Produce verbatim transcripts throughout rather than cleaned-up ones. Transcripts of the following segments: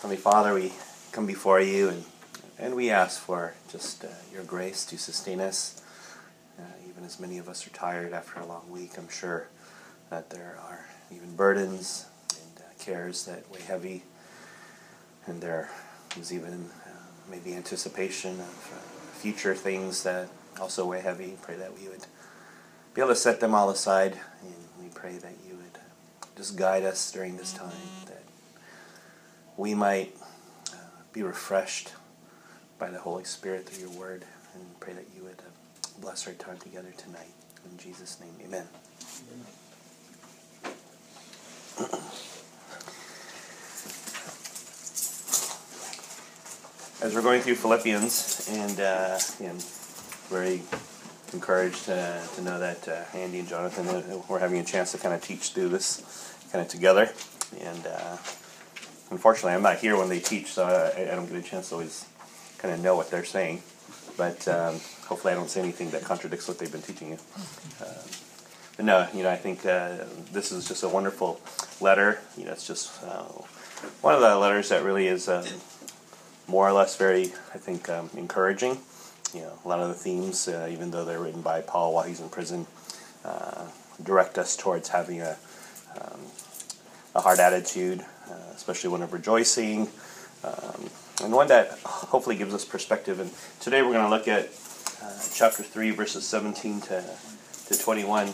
Heavenly Father, we come before you and, and we ask for just uh, your grace to sustain us. Uh, even as many of us are tired after a long week, I'm sure that there are even burdens and uh, cares that weigh heavy. And there is even uh, maybe anticipation of uh, future things that also weigh heavy. Pray that we would be able to set them all aside, and we pray that you would just guide us during this time, that we might uh, be refreshed by the Holy Spirit through your word, and pray that you would uh, bless our time together tonight. In Jesus' name, amen. Amen. As we're going through Philippians, and uh, again, very encouraged uh, to know that uh, Andy and Jonathan uh, were having a chance to kind of teach through this kind of together. And uh, unfortunately, I'm not here when they teach, so I, I don't get a chance to always kind of know what they're saying. But um, hopefully I don't say anything that contradicts what they've been teaching you. Uh, but no, you know, I think uh, this is just a wonderful letter. You know, it's just uh, one of the letters that really is um, more or less very, I think, um, encouraging. You know, a lot of the themes, uh, even though they're written by Paul while he's in prison, uh, direct us towards having a um, a hard attitude, uh, especially one of rejoicing, um, and one that hopefully gives us perspective. And today we're going to look at uh, chapter three, verses seventeen to to twenty-one.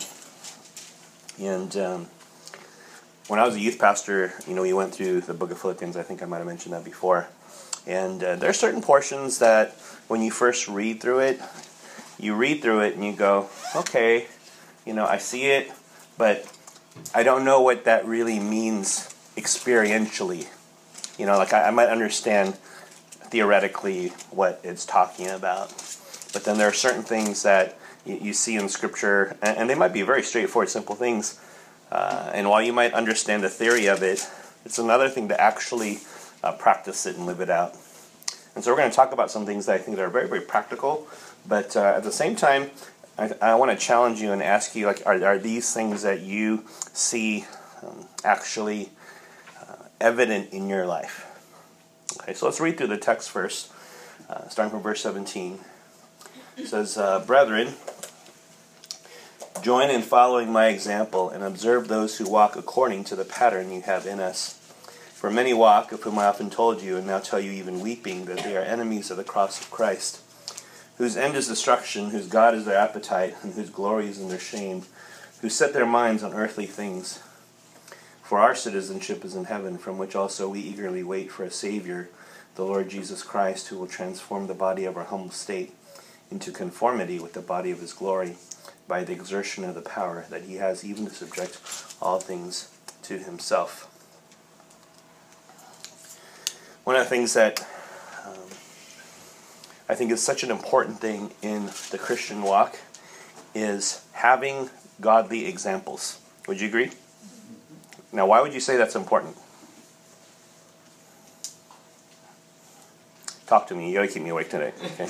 And um, when I was a youth pastor, you know, we went through the book of Philippians. I think I might have mentioned that before. And uh, there are certain portions that when you first read through it, you read through it and you go, okay, you know, I see it, but I don't know what that really means experientially. You know, like I, I might understand theoretically what it's talking about, but then there are certain things that you, you see in Scripture, and, and they might be very straightforward, simple things. Uh, and while you might understand the theory of it, it's another thing to actually uh, practice it and live it out. And so we're going to talk about some things that I think that are very, very practical, but uh, at the same time, I, I want to challenge you and ask you, like, are, are these things that you see um, actually uh, evident in your life? Okay, so let's read through the text first, uh, starting from verse seventeen. It says, uh, Brethren, join in following my example and observe those who walk according to the pattern you have in us. For many walk, of whom I often told you, and now tell you even weeping, that they are enemies of the cross of Christ, whose end is destruction, whose God is their appetite, and whose glory is in their shame, who set their minds on earthly things. For our citizenship is in heaven, from which also we eagerly wait for a Savior, the Lord Jesus Christ, who will transform the body of our humble state into conformity with the body of his glory, by the exertion of the power that he has even to subject all things to himself. One of the things that um, I think is such an important thing in the Christian walk is having godly examples. Would you agree? Now, why would you say that's important? Talk to me. You got to keep me awake today. Okay.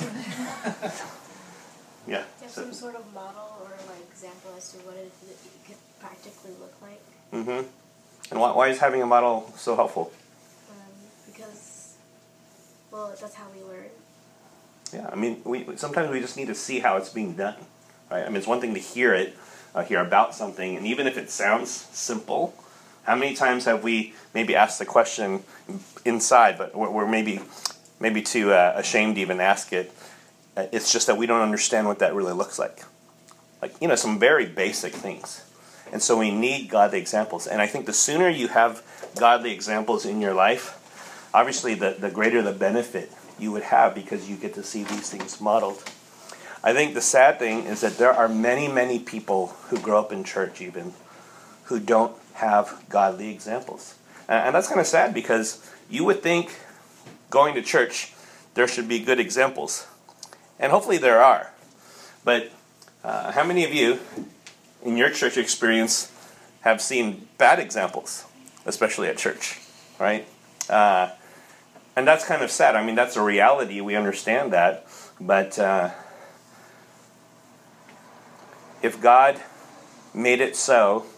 Yeah. Do you have some sort of model or like example as to what it could practically look like? Mm-hmm. And why, why is having a model so helpful? Because, well, that's how we learn. Yeah, I mean, we sometimes we just need to see how it's being done, right? I mean, it's one thing to hear it, uh, hear about something, and even if it sounds simple, how many times have we maybe asked the question inside, but we're, we're maybe maybe too uh, ashamed to even ask it. Uh, it's just that we don't understand what that really looks like. Like, you know, some very basic things. And so we need godly examples. And I think the sooner you have godly examples in your life, obviously, the, the greater the benefit you would have because you get to see these things modeled. I think the sad thing is that there are many, many people who grow up in church even who don't have godly examples. And, and that's kind of sad because you would think going to church there should be good examples. And hopefully there are. But uh, how many of you in your church experience have seen bad examples, especially at church, right? Uh, And that's kind of sad. I mean, that's a reality. We understand that. But uh, if God made it so,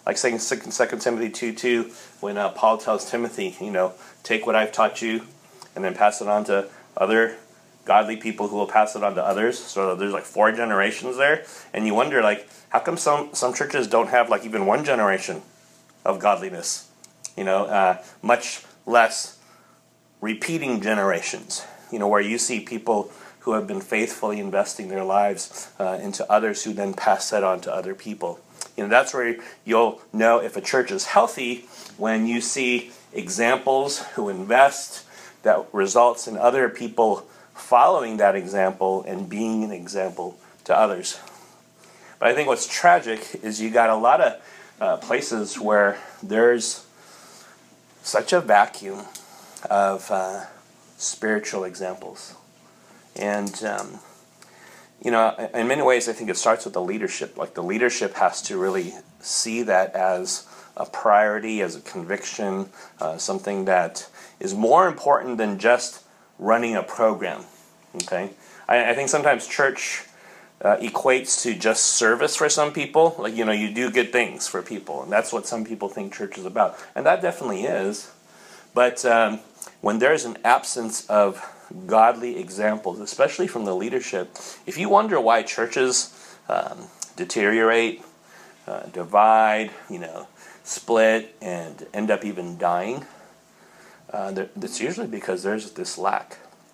like saying Second Timothy two two, when uh, Paul tells Timothy, you know, take what I've taught you and then pass it on to other godly people who will pass it on to others. So there's like four generations there. And you wonder, like, how come some, some churches don't have like even one generation of godliness? You know, uh, much less repeating generations, you know, where you see people who have been faithfully investing their lives uh, into others who then pass that on to other people. You know, that's where you'll know if a church is healthy, when you see examples who invest that results in other people following that example and being an example to others. But I think what's tragic is you got a lot of uh, places where there's such a vacuum of uh, spiritual examples. And, um, you know, in many ways I think it starts with the leadership. Like, the leadership has to really see that as a priority, as a conviction, uh, something that is more important than just running a program. Okay? I, I think sometimes church uh, equates to just service for some people. Like, you know, you do good things for people, and that's what some people think church is about. And that definitely is. But um, when there's an absence of godly examples, especially from the leadership, if you wonder why churches um, deteriorate, uh, divide, you know, split, and end up even dying, uh, that's usually because there's this lack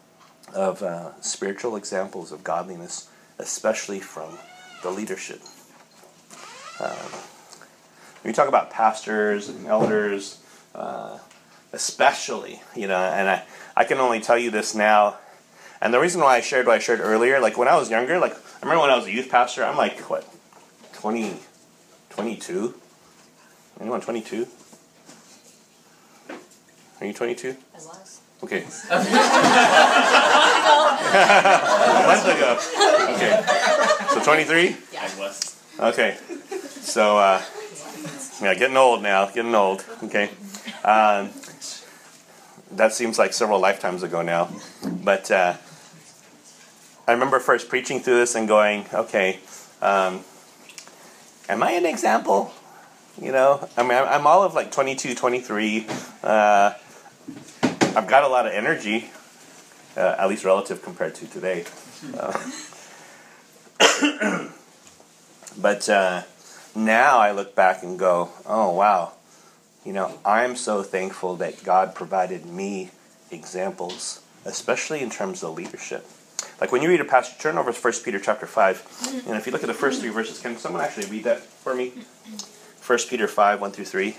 of uh, spiritual examples of godliness, especially from the leadership. Um, when you talk about pastors and elders, uh, especially, you know, and I, I can only tell you this now, and the reason why I shared what I shared earlier, like when I was younger, like I remember when I was a youth pastor, I'm like, what, twenty, twenty-two? Anyone twenty-two? Are you twenty-two? I was. Okay. A month ago. Okay. So twenty-three? Yeah. I was. Okay. So, uh, yeah, getting old now, getting old. Okay. Um, that seems like several lifetimes ago now. But uh, I remember first preaching through this and going, okay, um, am I an example? You know, I mean, I'm all of like twenty-two, twenty-three. Uh, I've got a lot of energy, uh, at least relative compared to today. Uh, but uh, now I look back and go, oh, wow. You know, I'm so thankful that God provided me examples, especially in terms of leadership. Like when you read a passage, turn over to First Peter chapter five, and if you look at the first three verses, can someone actually read that for me? First Peter five, one through three.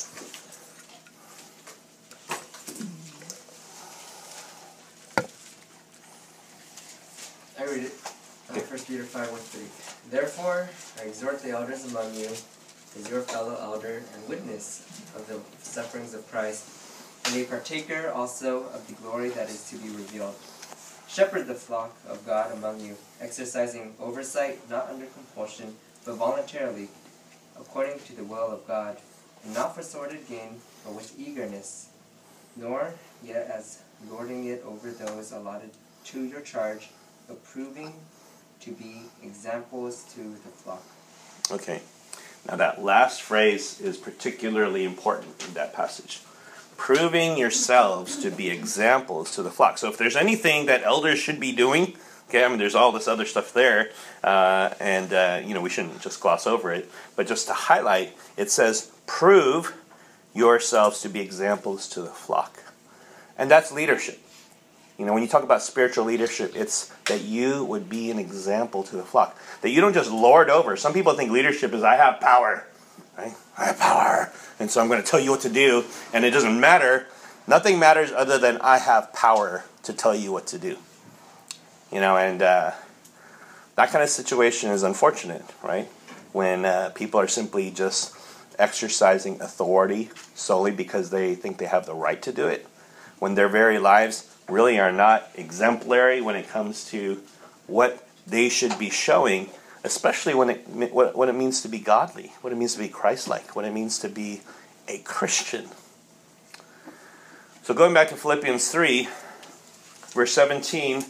I read it. Uh, First Peter five, one through three. Therefore, I exhort the elders among you, as your fellow elder and witness of the sufferings of Christ, and a partaker also of the glory that is to be revealed. Shepherd the flock of God among you, exercising oversight not under compulsion, but voluntarily, according to the will of God, and not for sordid gain, but with eagerness, nor yet as lording it over those allotted to your charge, but proving to be examples to the flock. Okay. Now that last phrase is particularly important in that passage. Proving yourselves to be examples to the flock. So if there's anything that elders should be doing, okay, I mean there's all this other stuff there, uh, and uh, you know we shouldn't just gloss over it, but just to highlight, it says, prove yourselves to be examples to the flock. And that's leadership. You know, when you talk about spiritual leadership, it's that you would be an example to the flock. That you don't just lord over. Some people think leadership is, I have power. Right? I have power. And so I'm going to tell you what to do. And it doesn't matter. Nothing matters other than I have power to tell you what to do. You know, and uh, that kind of situation is unfortunate, right? When uh, people are simply just exercising authority solely because they think they have the right to do it. When their very lives really are not exemplary when it comes to what they should be showing, especially when it what, what it means to be godly, what it means to be Christ-like, what it means to be a Christian. So going back to Philippians three, verse seventeen,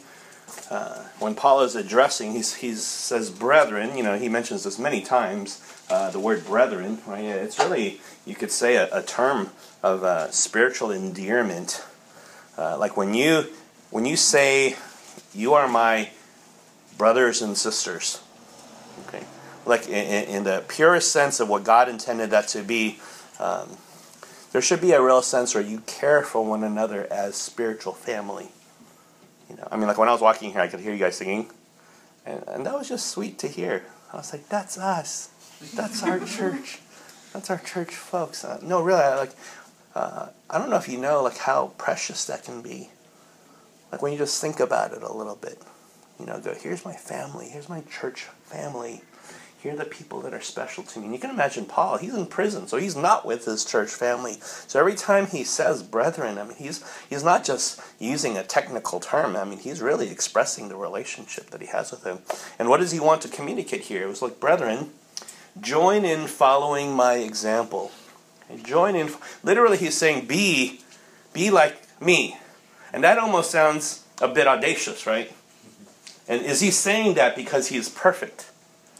uh, when Paul is addressing, he he's says brethren. You know, he mentions this many times. Uh, the word brethren, right? It's really, you could say, a, a term of uh, spiritual endearment. Uh, like when you when you say, "You are my brothers and sisters," okay, like in, in the purest sense of what God intended that to be, um, there should be a real sense where you care for one another as spiritual family. You know, I mean, like when I was walking here, I could hear you guys singing, and, and that was just sweet to hear. I was like, "That's us. That's our church. That's our church, folks." Uh, no, really, I, like uh, I don't know if you know like how precious that can be. Like when you just think about it a little bit, you know, go, here's my family, here's my church family, here are the people that are special to me. And you can imagine Paul, he's in prison, so he's not with his church family. So every time he says brethren, I mean, he's he's not just using a technical term. I mean, he's really expressing the relationship that he has with them. And what does he want to communicate here? It was like, brethren, join in following my example. And join in, literally he's saying, be, be like me. And that almost sounds a bit audacious, right? And is he saying that because he is perfect?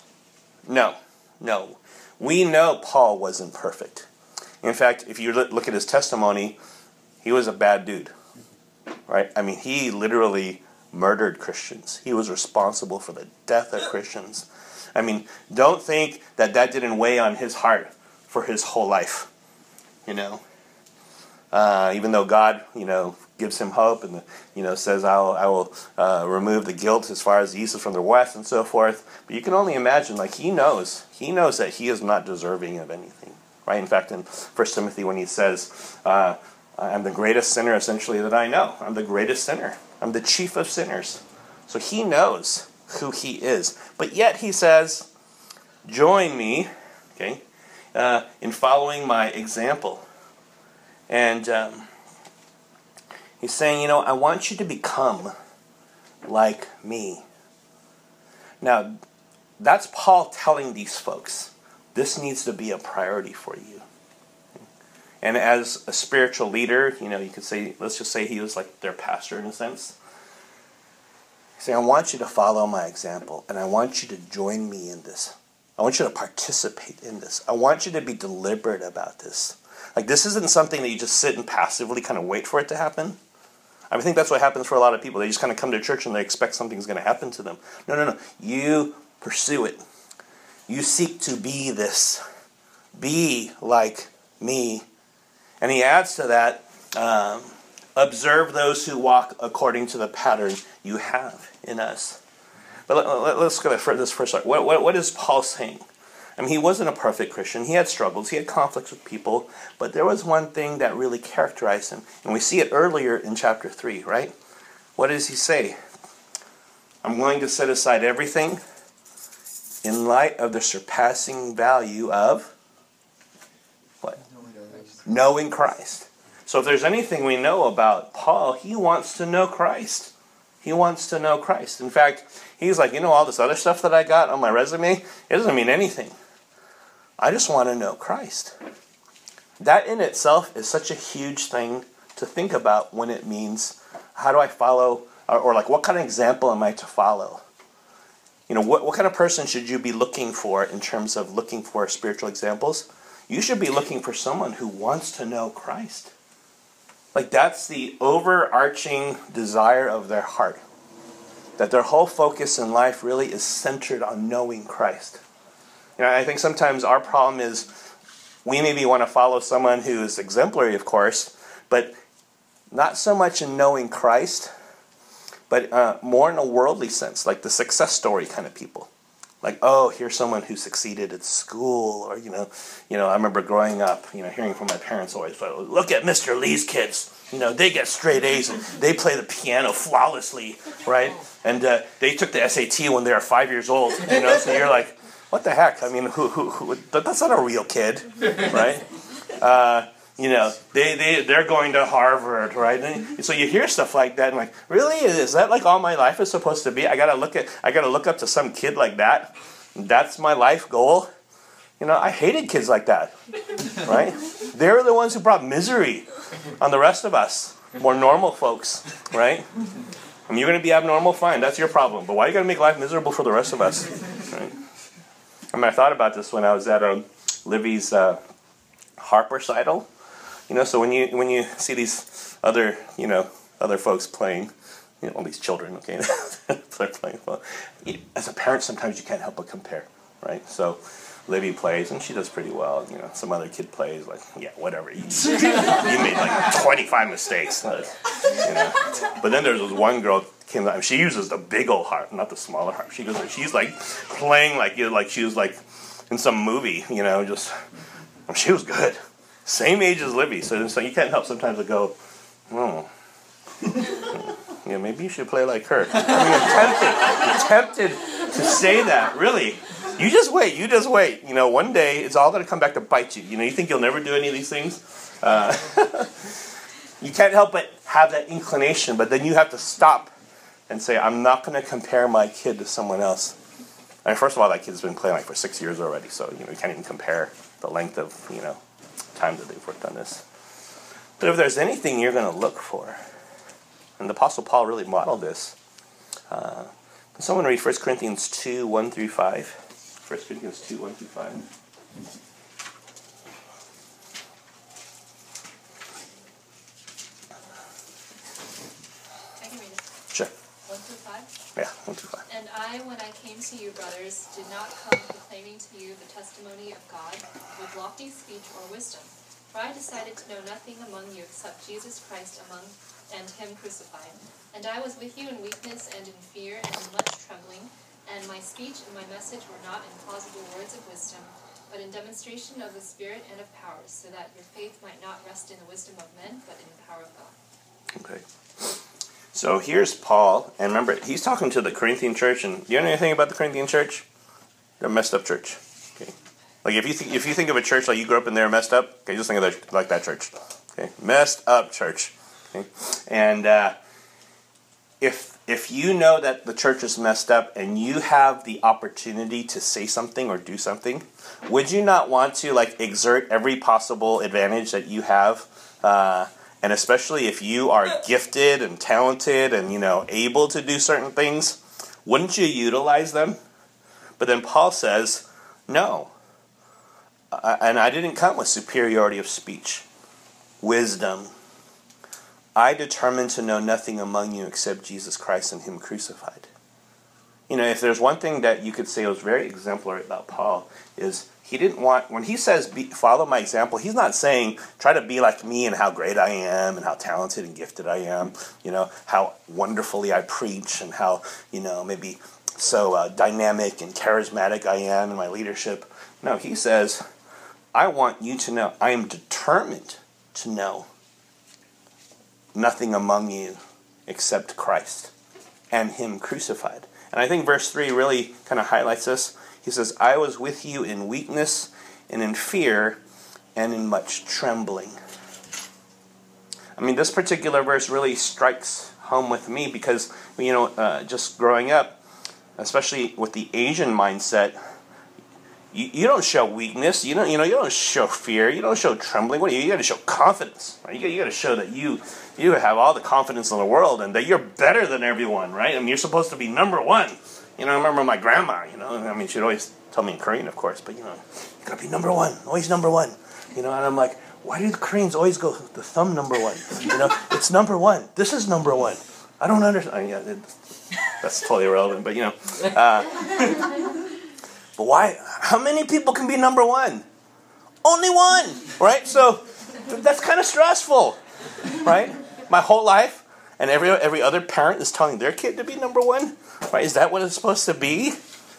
No, no. We know Paul wasn't perfect. In fact, if you look at his testimony, he was a bad dude, right? I mean, he literally murdered Christians. He was responsible for the death of Christians. I mean, don't think that that didn't weigh on his heart for his whole life, you know? Uh, even though God, you know, gives him hope and, you know, says, I'll, I will uh, remove the guilt as far as the east is from the west and so forth. But you can only imagine, like, he knows. He knows that he is not deserving of anything, right? In fact, in First Timothy, when he says, uh, I'm the greatest sinner, essentially, that I know. I'm the greatest sinner. I'm the chief of sinners. So he knows who he is. But yet he says, join me, okay, uh, in following my example. And um, he's saying, you know, I want you to become like me. Now, that's Paul telling these folks, this needs to be a priority for you. And as a spiritual leader, you know, you could say, let's just say he was like their pastor in a sense. He's saying, I want you to follow my example, and I want you to join me in this. I want you to participate in this. I want you to be deliberate about this. Like, this isn't something that you just sit and passively kind of wait for it to happen. I think that's what happens for a lot of people. They just kind of come to church and they expect something's going to happen to them. No, no, no. You pursue it. You seek to be this. Be like me. And he adds to that, um, observe those who walk according to the pattern you have in us. But let, let, let's go to this first. What, what, what is Paul saying? I mean, he wasn't a perfect Christian. He had struggles. He had conflicts with people. But there was one thing that really characterized him. And we see it earlier in chapter three, right? What does he say? I'm willing to set aside everything in light of the surpassing value of what? Knowing Christ. So if there's anything we know about Paul, he wants to know Christ. He wants to know Christ. In fact, he's like, you know, all this other stuff that I got on my resume, it doesn't mean anything. I just want to know Christ. That in itself is such a huge thing to think about when it means, how do I follow, or, or like what kind of example am I to follow? You know, what, what kind of person should you be looking for in terms of looking for spiritual examples? You should be looking for someone who wants to know Christ. Like, that's the overarching desire of their heart. That their whole focus in life really is centered on knowing Christ. You know, I think sometimes our problem is we maybe want to follow someone who is exemplary, of course, but not so much in knowing Christ, but uh, more in a worldly sense, like the success story kind of people. Like, oh, here's someone who succeeded at school, or, you know, you know, I remember growing up, you know, hearing from my parents always, look at Mister Lee's kids. You know, they get straight A's and they play the piano flawlessly, right? And uh, they took the S A T when they were five years old, you know, so you're like, what the heck? I mean, who, who, who that's not a real kid, right? Uh, you know, they, they, they're going to Harvard, right? And so you hear stuff like that and like, really? Is that like all my life is supposed to be? I gotta look at, I gotta look up to some kid like that? That's my life goal? You know, I hated kids like that, right? They're the ones who brought misery on the rest of us, more normal folks, right? I mean, you're going to be abnormal, fine, that's your problem. But why are you going to make life miserable for the rest of us? Right? I mean, I thought about this when I was at um, Livy's uh, harp recital. You know, so when you when you see these other, you know, other folks playing, you know, all these children, okay, they're playing. Well, you, as a parent, sometimes you can't help but compare, right? So Livy plays, and she does pretty well. You know, some other kid plays, like, yeah, whatever. You, you made like twenty-five mistakes, uh, you know. But then there's this one girl came out. She uses the big old harp, not the smaller harp. She goes, she's like playing like you know, like she was like in some movie, you know. Just she was good, same age as Livy. So, so you can't help sometimes to go, oh. Yeah, maybe you should play like her. I mean, I'm tempted, I'm tempted to say that, really. You just wait, you just wait. You know, one day, it's all going to come back to bite you. You know, you think you'll never do any of these things? Uh, you can't help but have that inclination, but then you have to stop and say, I'm not going to compare my kid to someone else. I mean, first of all, that kid's been playing like for six years already, so, you know, you can't even compare the length of, you know, time that they've worked on this. But if there's anything you're going to look for, and the Apostle Paul really modeled this. Uh, can someone read First Corinthians two, one through five? First Corinthians two, one through five. I can read it. Sure. one through five? Yeah, one through five. And I, when I came to you, brothers, did not come proclaiming to you the testimony of God with lofty speech or wisdom. For I decided to know nothing among you except Jesus Christ among and him crucified. And I was with you in weakness and in fear and in much trembling, and my speech and my message were not in plausible words of wisdom, but in demonstration of the Spirit and of power, so that your faith might not rest in the wisdom of men, but in the power of God. Okay. So here's Paul, and remember, he's talking to the Corinthian church, and do you know anything about the Corinthian church? They're a messed up church. Okay. Like if you th- if you think of a church like you grew up in there messed up, okay, just think of that like that church. Okay, messed up church. Okay? And uh, if if you know that the church is messed up and you have the opportunity to say something or do something, would you not want to like exert every possible advantage that you have? Uh, and especially if you are gifted and talented and you know able to do certain things, wouldn't you utilize them? But then Paul says, no. Uh, and I didn't come with superiority of speech, wisdom. I determined to know nothing among you except Jesus Christ and him crucified. You know, if there's one thing that you could say was very exemplary about Paul, is he didn't want, when he says be, follow my example, he's not saying try to be like me and how great I am and how talented and gifted I am, you know, how wonderfully I preach and how, you know, maybe so uh, dynamic and charismatic I am in my leadership. No, he says, I want you to know, I am determined to know nothing among you except Christ and him crucified. And I think verse three really kind of highlights this. He says, I was with you in weakness and in fear and in much trembling. I mean, this particular verse really strikes home with me because, you know, uh, just growing up, especially with the Asian mindset, You, you don't show weakness. You don't. You know. You don't show fear. You don't show trembling. What do you? You got to show confidence. Right? You got. You got to show that you you have all the confidence in the world and that you're better than everyone. Right? I mean, you're supposed to be number one. You know. I remember my grandma. You know. I mean, she'd always tell me in Korean, of course. But you know, you gotta be number one. Always number one. You know. And I'm like, why do the Koreans always go the thumb number one? You know, it's number one. This is number one. I don't understand. Yeah, it, that's totally irrelevant. But you know. Uh, But why? How many people can be number one? Only one, right? So that's kind of stressful, right? My whole life, and every every other parent is telling their kid to be number one, right? Is that what it's supposed to be?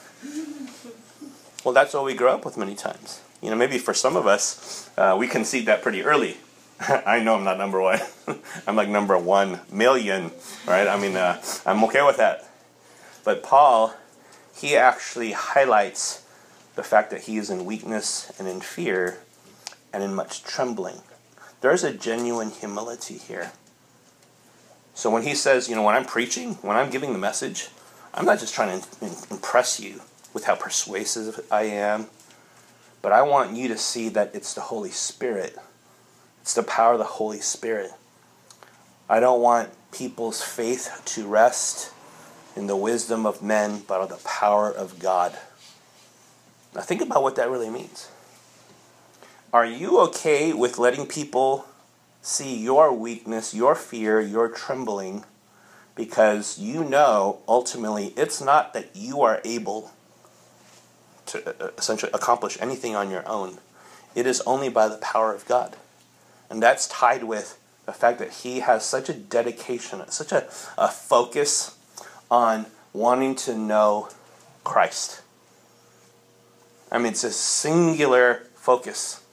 Well, that's what we grow up with many times. You know, maybe for some of us, uh, we concede that pretty early. I know I'm not number one. I'm like number one million, right? I mean, uh, I'm okay with that. But Paul, he actually highlights the fact that he is in weakness and in fear and in much trembling. There's a genuine humility here. So when he says, you know, when I'm preaching, when I'm giving the message, I'm not just trying to impress you with how persuasive I am, but I want you to see that it's the Holy Spirit. It's the power of the Holy Spirit. I don't want people's faith to rest in the wisdom of men, but on the power of God. Now think about what that really means. Are you okay with letting people see your weakness, your fear, your trembling, because you know ultimately it's not that you are able to essentially accomplish anything on your own. It is only by the power of God. And that's tied with the fact that he has such a dedication, such a, a focus on wanting to know Christ. I mean, it's a singular focus.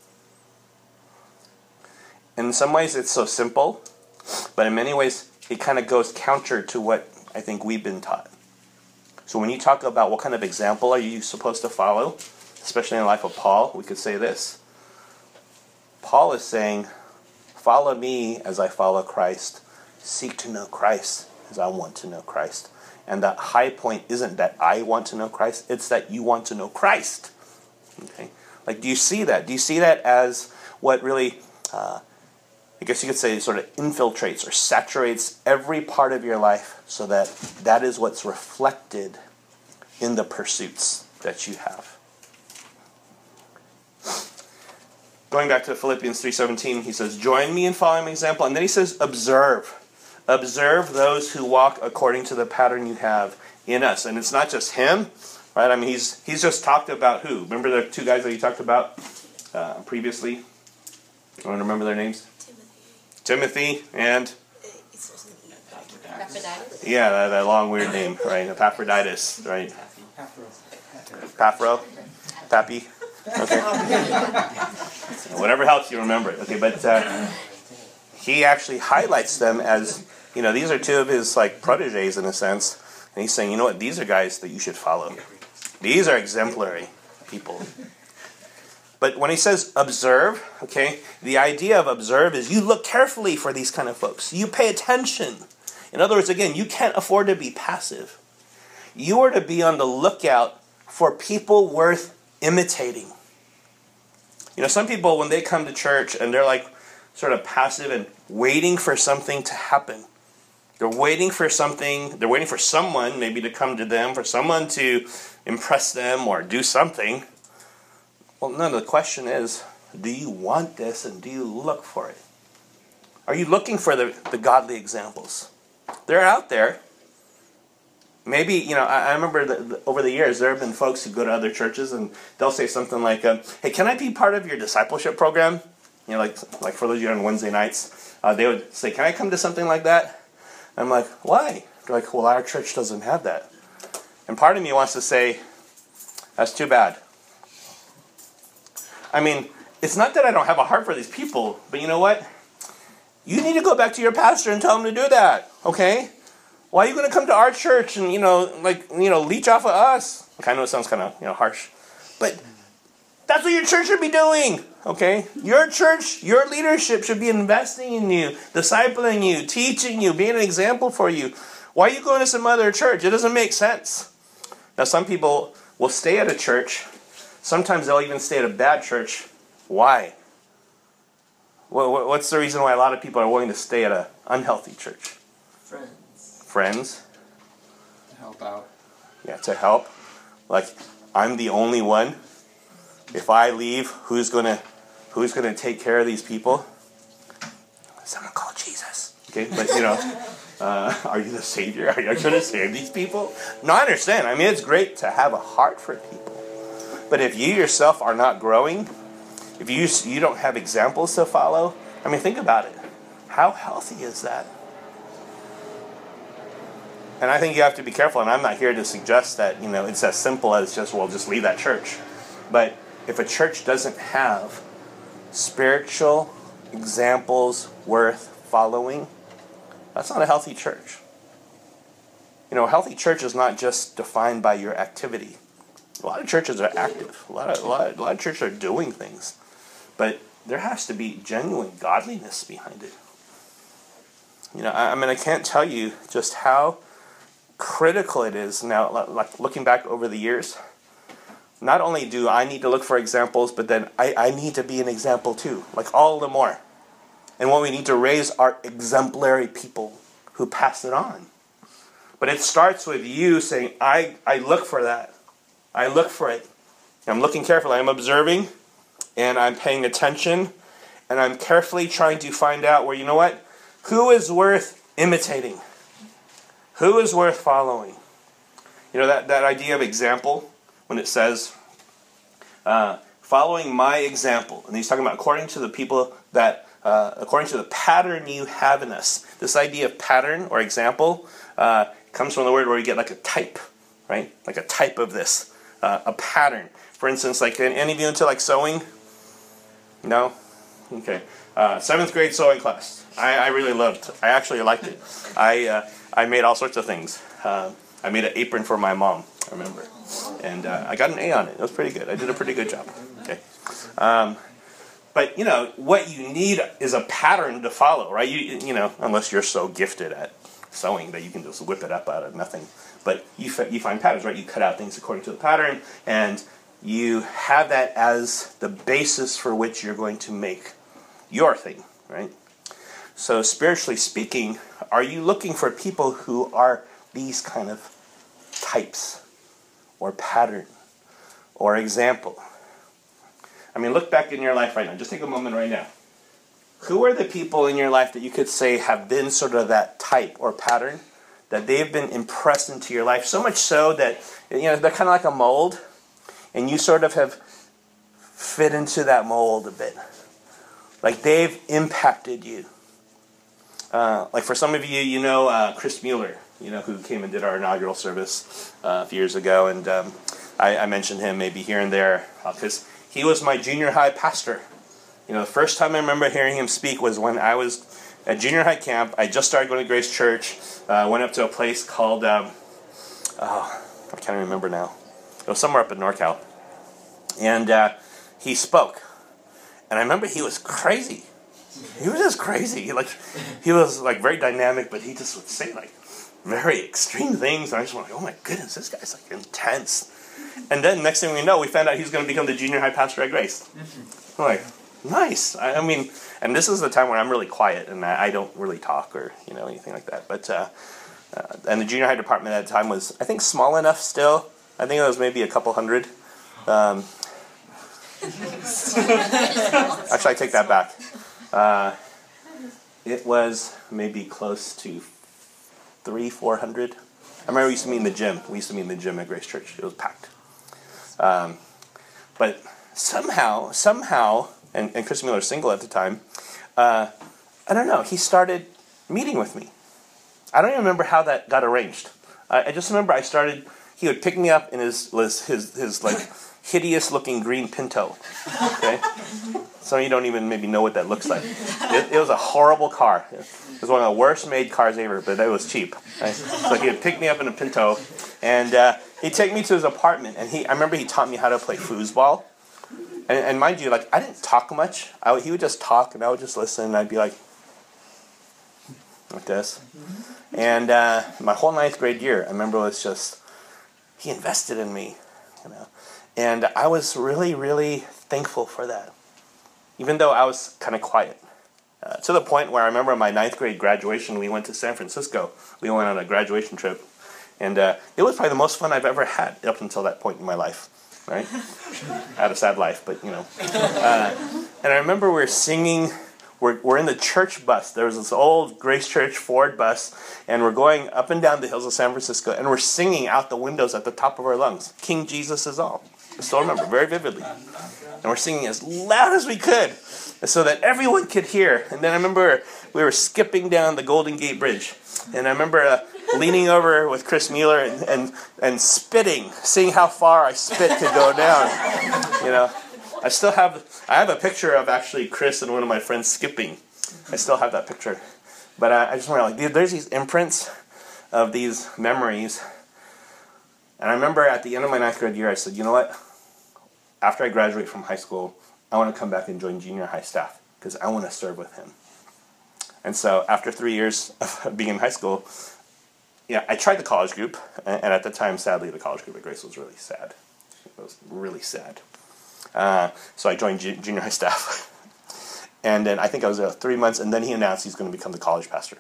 In some ways it's so simple, but in many ways it kind of goes counter to what I think we've been taught. So when you talk about what kind of example are you supposed to follow, especially in the life of Paul, we could say this. Paul is saying, follow me as I follow Christ. Seek to know Christ as I want to know Christ. And the high point isn't that I want to know Christ, it's that you want to know Christ. Okay? Like, do you see that? Do you see that as what really, uh, I guess you could say, sort of infiltrates or saturates every part of your life so that that is what's reflected in the pursuits that you have? Going back to Philippians three seventeen, he says, join me in following my example. And then he says, observe. Observe those who walk according to the pattern you have in us. And it's not just him, right? I mean, he's he's just talked about who? Remember the two guys that he talked about uh, previously? You want to remember their names? Timothy and Epaphroditus. Yeah, that, that long weird name, right? Epaphroditus, right? Paphro, Pappy. Okay. Whatever helps you remember it. Okay, but uh, he actually highlights them as, you know, these are two of his like proteges in a sense, and he's saying, you know what, these are guys that you should follow. These are exemplary people. But when he says observe, okay, the idea of observe is you look carefully for these kind of folks. You pay attention. In other words, again, you can't afford to be passive. You are to be on the lookout for people worth imitating. You know, some people, when they come to church and they're like sort of passive and waiting for something to happen. They're waiting for something, they're waiting for someone maybe to come to them, for someone to impress them or do something. Well, no, the question is, do you want this and do you look for it? Are you looking for the, the godly examples? They're out there. Maybe, you know, I, I remember that the, over the years, there have been folks who go to other churches and they'll say something like, um, hey, can I be part of your discipleship program? You know, like like for those of you on Wednesday nights, uh, they would say, can I come to something like that? And I'm like, why? They're like, well, our church doesn't have that. And part of me wants to say, that's too bad. I mean, it's not that I don't have a heart for these people, but you know what? You need to go back to your pastor and tell him to do that, okay? Why are you going to come to our church and, you know, like, you know, leech off of us? I know it sounds kind of, you know, harsh, but that's what your church should be doing, okay? Your church, your leadership should be investing in you, discipling you, teaching you, being an example for you. Why are you going to some other church? It doesn't make sense. Now, some people will stay at a church. Sometimes they'll even stay at a bad church. Why? What's the reason why a lot of people are willing to stay at an unhealthy church? Friends. Friends? To help out. Yeah, to help. Like, I'm the only one. If I leave, who's gonna who's gonna take care of these people? Someone call Jesus. Okay, but you know, uh, are you the Savior? Are you going to save these people? No, I understand. I mean, it's great to have a heart for people. But if you yourself are not growing, if you you don't have examples to follow, I mean, think about it. How healthy is that? And I think you have to be careful, and I'm not here to suggest that, you know, it's as simple as just, well, just leave that church. But if a church doesn't have spiritual examples worth following, that's not a healthy church. You know, a healthy church is not just defined by your activity. A lot of churches are active. A lot of, a lot of, a lot of churches are doing things. But there has to be genuine godliness behind it. You know, I, I mean, I can't tell you just how critical it is now, like looking back over the years. Not only do I need to look for examples, but then I, I need to be an example too, like all the more. And what we need to raise are exemplary people who pass it on. But it starts with you saying, I, I look for that. I look for it. I'm looking carefully. I'm observing, and I'm paying attention, and I'm carefully trying to find out where, you know what? Who is worth imitating? Who is worth following? You know, that, that idea of example, when it says, uh, following my example. And he's talking about according to the people that, uh, according to the pattern you have in us. This idea of pattern or example uh, comes from the word where you get like a type, right? Like a type of this, uh, a pattern. For instance, like any of you into like sewing? No? Okay. Uh, seventh grade sewing class. I, I really loved. I actually liked it. I uh, I made all sorts of things. Uh, I made an apron for my mom. I remember, and uh, I got an A on it. It was pretty good. I did a pretty good job. Okay. Um, but you know what you need is a pattern to follow, right? You you know unless you're so gifted at sewing that you can just whip it up out of nothing. But you f- you find patterns, right? You cut out things according to the pattern, and you have that as the basis for which you're going to make your thing, right? So spiritually speaking, are you looking for people who are these kind of types or pattern or example? I mean, look back in your life right now. Just take a moment right now. Who are the people in your life that you could say have been sort of that type or pattern, that they've been impressed into your life, so much so that, you know, they're kind of like a mold, and you sort of have fit into that mold a bit. Like they've impacted you. Uh, like for some of you, you know uh, Chris Mueller, you know, who came and did our inaugural service uh, a few years ago, and um, I, I mentioned him maybe here and there because uh, he was my junior high pastor. You know, the first time I remember hearing him speak was when I was at junior high camp. I just started going to Grace Church. I uh, went up to a place called, um, oh, I can't remember now. It was somewhere up in NorCal. And uh, he spoke. And I remember he was crazy. He was just crazy. He, like, he was like very dynamic, but he just would say like very extreme things. And I just went like, oh my goodness, this guy's like intense. And then next thing we know, we found out he's going to become the junior high pastor at Grace. I'm like, nice. I, I mean, and this is the time where I'm really quiet and I, I don't really talk or, you know, anything like that. But, uh, uh, and the junior high department at the time was, I think, small enough still. I think it was maybe a couple hundred. Um, actually, I take that back. Uh, it was maybe close to three, four hundred. I remember we used to meet in the gym. We used to meet in the gym at Grace Church. It was packed. Um, but somehow, somehow, and, and Chris Miller was single at the time, uh, I don't know, he started meeting with me. I don't even remember how that got arranged. I, I just remember I started, he would pick me up in his, his, his, his like, hideous-looking green Pinto. Okay? Some of you don't even maybe know what that looks like. It, it was a horrible car. It was one of the worst-made cars ever, but it was cheap. Right? So he would pick me up in a Pinto, and uh, he'd take me to his apartment, and he I remember he taught me how to play foosball. And, and mind you, like, I didn't talk much. I would, he would just talk, and I would just listen, and I'd be like, like this. And uh, my whole ninth grade year, I remember it was just, he invested in me, you know. And I was really, really thankful for that, even though I was kind of quiet. Uh, to the point where I remember my ninth grade graduation, we went to San Francisco. We went on a graduation trip. And uh, it was probably the most fun I've ever had up until that point in my life, right? I had a sad life, but, you know. Uh, and I remember we were singing, we're, we're in the church bus. There was this old Grace Church Ford bus, and we're going up and down the hills of San Francisco, and we're singing out the windows at the top of our lungs, King Jesus is all. I still remember very vividly. And we're singing as loud as we could so that everyone could hear. And then I remember we were skipping down the Golden Gate Bridge. And I remember uh, leaning over with Chris Mueller and, and, and spitting, seeing how far I spit could go down. You know, I still have, I have a picture of actually Chris and one of my friends skipping. I still have that picture. But uh, I just remember, like, there's these imprints of these memories. And I remember at the end of my ninth grade year, I said, you know what? After I graduate from high school, I want to come back and join junior high staff because I want to serve with him. And so after three years of being in high school, yeah, I tried the college group. And at the time, sadly, the college group at Grace was really sad. It was really sad. Uh, so I joined ju- junior high staff. And then I think I was there three months, and then he announced he's going to become the college pastor.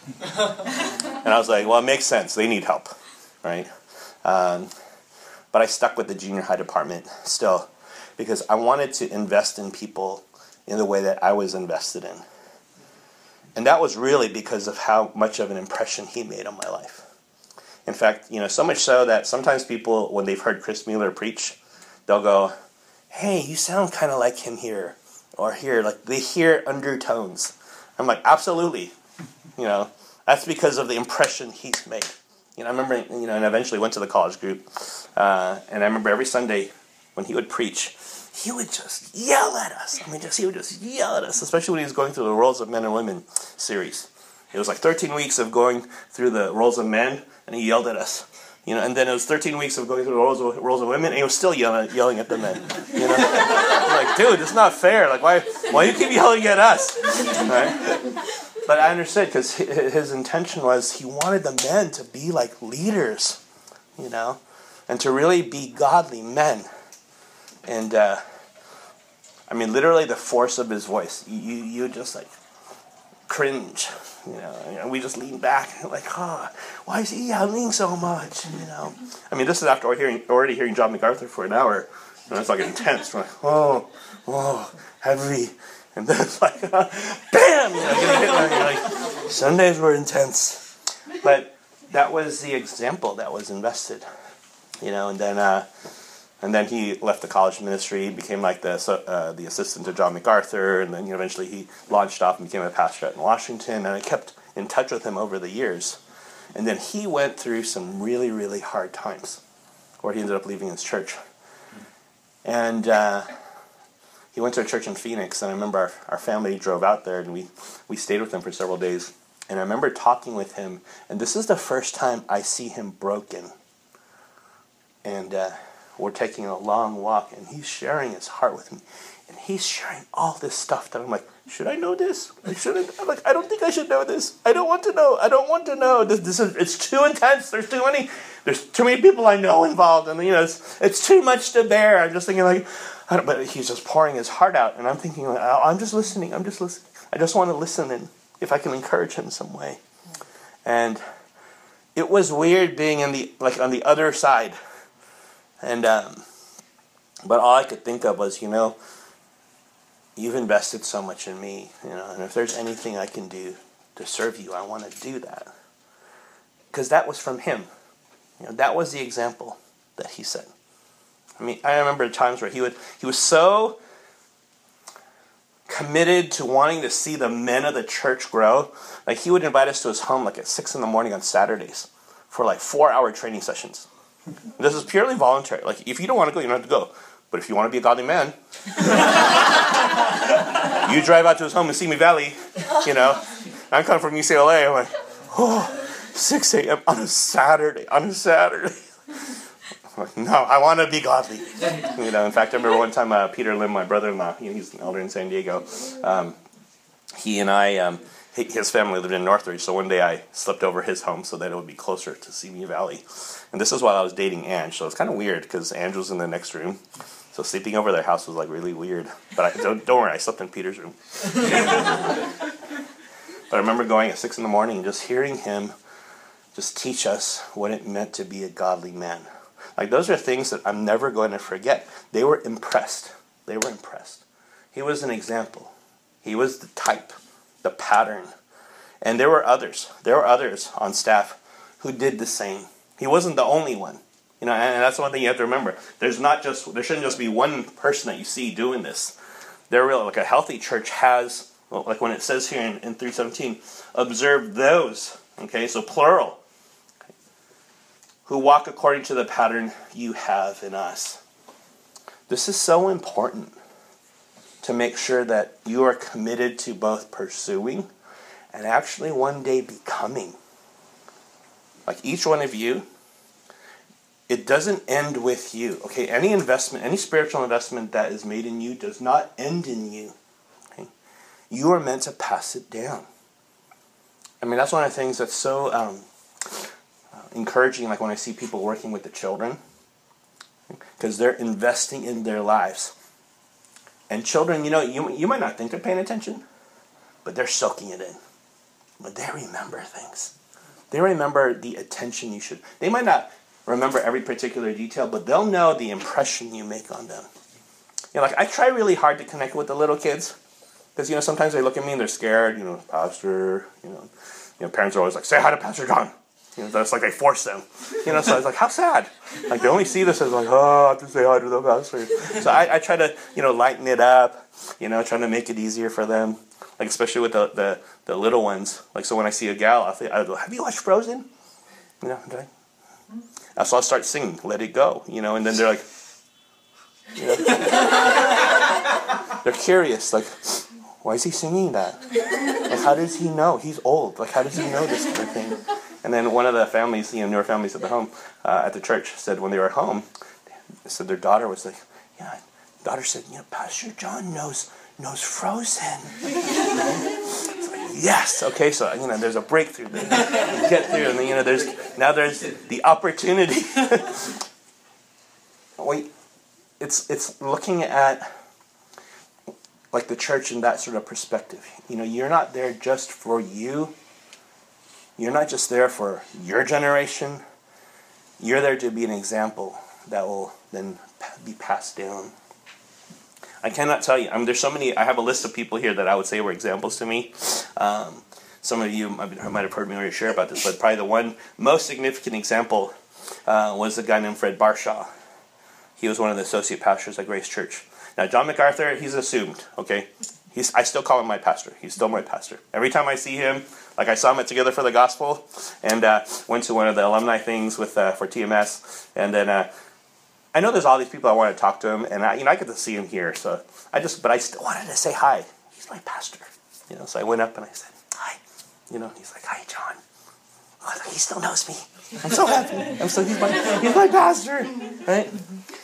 And I was like, well, it makes sense. They need help, right? Um, but I stuck with the junior high department still because I wanted to invest in people in the way that I was invested in. And that was really because of how much of an impression he made on my life. In fact, you know, so much so that sometimes people, when they've heard Chris Mueller preach, they'll go, hey, you sound kind of like him here or here. Like they hear undertones. I'm like, absolutely. You know, that's because of the impression he's made. You know, I remember, you know, and eventually went to the college group. Uh, and I remember every Sunday when he would preach, he would just yell at us. I mean, just he would just yell at us, especially when he was going through the Roles of Men and Women series. It was like thirteen weeks of going through the roles of men, and he yelled at us. You know, and then it was thirteen weeks of going through the roles of, roles of women, and he was still yelling, yelling at the men. You know, I'm like, dude, it's not fair. Like, why, why you keep yelling at us? Right? But I understood because his intention was he wanted the men to be like leaders, you know, and to really be godly men. And uh, I mean, literally, the force of his voice, you you, you just like cringe. You know, and we just lean back like, oh, why is he yelling so much? You know, I mean, this is after hearing, already hearing John MacArthur for an hour, and it's like intense. We're like, oh, oh, heavy, and then it's like, uh, bam! You know, getting hit, and you're like, Sundays were intense, but that was the example that was invested. You know, and then, uh, and then he left the college ministry, became like the uh, the assistant to John MacArthur, and then you know, eventually he launched off and became a pastor in Washington, and I kept in touch with him over the years. And then he went through some really, really hard times, where he ended up leaving his church. And uh, he went to a church in Phoenix, and I remember our, our family drove out there, and we, we stayed with him for several days. And I remember talking with him, and this is the first time I see him broken. And uh, we're taking a long walk, and he's sharing his heart with me. And he's sharing all this stuff that I'm like, should I know this? I shouldn't. I'm like, I don't think I should know this. I don't want to know. I don't want to know. This, this is, it's too intense. There's too many, there's too many people I know involved, and you know, it's, it's too much to bear. I'm just thinking like, I don't, but he's just pouring his heart out, and I'm thinking, like, I'm just listening. I'm just listening. I just want to listen, and if I can encourage him some way. And it was weird being in the like on the other side. And, um, but all I could think of was, you know, you've invested so much in me, you know, and if there's anything I can do to serve you, I want to do that. Because that was from him. You know, that was the example that he set. I mean, I remember times where he would, he was so committed to wanting to see the men of the church grow. Like, he would invite us to his home, like, at six in the morning on Saturdays for, like, four-hour training sessions. This is purely voluntary. Like, if you don't want to go, you don't have to go. But if you want to be a godly man, you drive out to his home in Simi Valley, you know. I'm coming from U C L A. I'm like, oh, six a.m. on a Saturday, on a Saturday. I'm like, no, I want to be godly. You know, in fact, I remember one time uh, Peter Lim, my brother-in-law, you know, he's an elder in San Diego. Um, he and I... Um, His family lived in Northridge, so one day I slept over his home so that it would be closer to Simi Valley. And this is while I was dating Ange, so it's kind of weird because Ange was in the next room. So sleeping over their house was like really weird. But I, don't, don't worry, I slept in Peter's room. But I remember going at six in the morning and just hearing him just teach us what it meant to be a godly man. Like, those are things that I'm never going to forget. They were impressed. They were impressed. He was an example. He was the type. The pattern. And there were others. There were others on staff who did the same. He wasn't the only one. You know, and that's one thing you have to remember. There's not just, there shouldn't just be one person that you see doing this. They're real, like a healthy church has, well, like when it says here in, in three seventeen, observe those, okay, so plural, okay, who walk according to the pattern you have in us. This is so important. To make sure that you are committed to both pursuing and actually one day becoming. Like each one of you, it doesn't end with you. Okay, any investment, any spiritual investment that is made in you does not end in you. Okay? You are meant to pass it down. I mean, that's one of the things that's so um, uh, encouraging, like when I see people working with the children, because they're investing in their lives. And children, you know, you you might not think they're paying attention, but they're soaking it in. but they remember things. They remember the attention you should. They might not remember every particular detail, but they'll know the impression you make on them. You know, like I try really hard to connect with the little kids because, you know, sometimes they look at me and they're scared. You know, Pastor, you know, you know, parents are always like, say hi to Pastor John. You know, that's like they force them. You know, so I was like, how sad. Like they only see this as like, oh, I have to say hi to the pastor. So I, I try to, you know, lighten it up. You know, trying to make it easier for them. Like especially with the, the, the little ones. Like so when I see a gal, I'll, I'll go, have you watched Frozen? You know, did I? So I'll start singing, Let It Go. You know, and then they're like, you know, they're curious. Like, why is he singing that? Like, how does he know? He's old. Like, how does he know this kind of thing? And then one of the families, you know, newer families at the home, uh, at the church, said when they were at home, said their daughter was like, yeah, daughter said, you know, Pastor John knows knows Frozen. Like, yes. Okay, so you know, there's a breakthrough there. You get through, and then you know, there's now there's the opportunity. Wait, it's it's looking at like the church in that sort of perspective. You know, you're not there just for you. You're not just there for your generation. You're there to be an example that will then be passed down. I cannot tell you. I mean, there's so many. I have a list of people here that I would say were examples to me. Um, some of you might have heard me already share about this, but probably the one most significant example uh, was a guy named Fred Barshaw. He was one of the associate pastors at Grace Church. Now, John MacArthur, he's assumed, okay? He's, I still call him my pastor. He's still my pastor. Every time I see him, like I saw him at Together for the Gospel, and uh, went to one of the alumni things with uh, for T M S, and then uh, I know there's all these people I want to talk to him, and I, you know I get to see him here, so I just, but I still wanted to say hi. He's my pastor, you know. So I went up and I said hi, you know. He's like, hi, John. Oh, he still knows me. I'm so happy. I'm so he's my he's my pastor, right?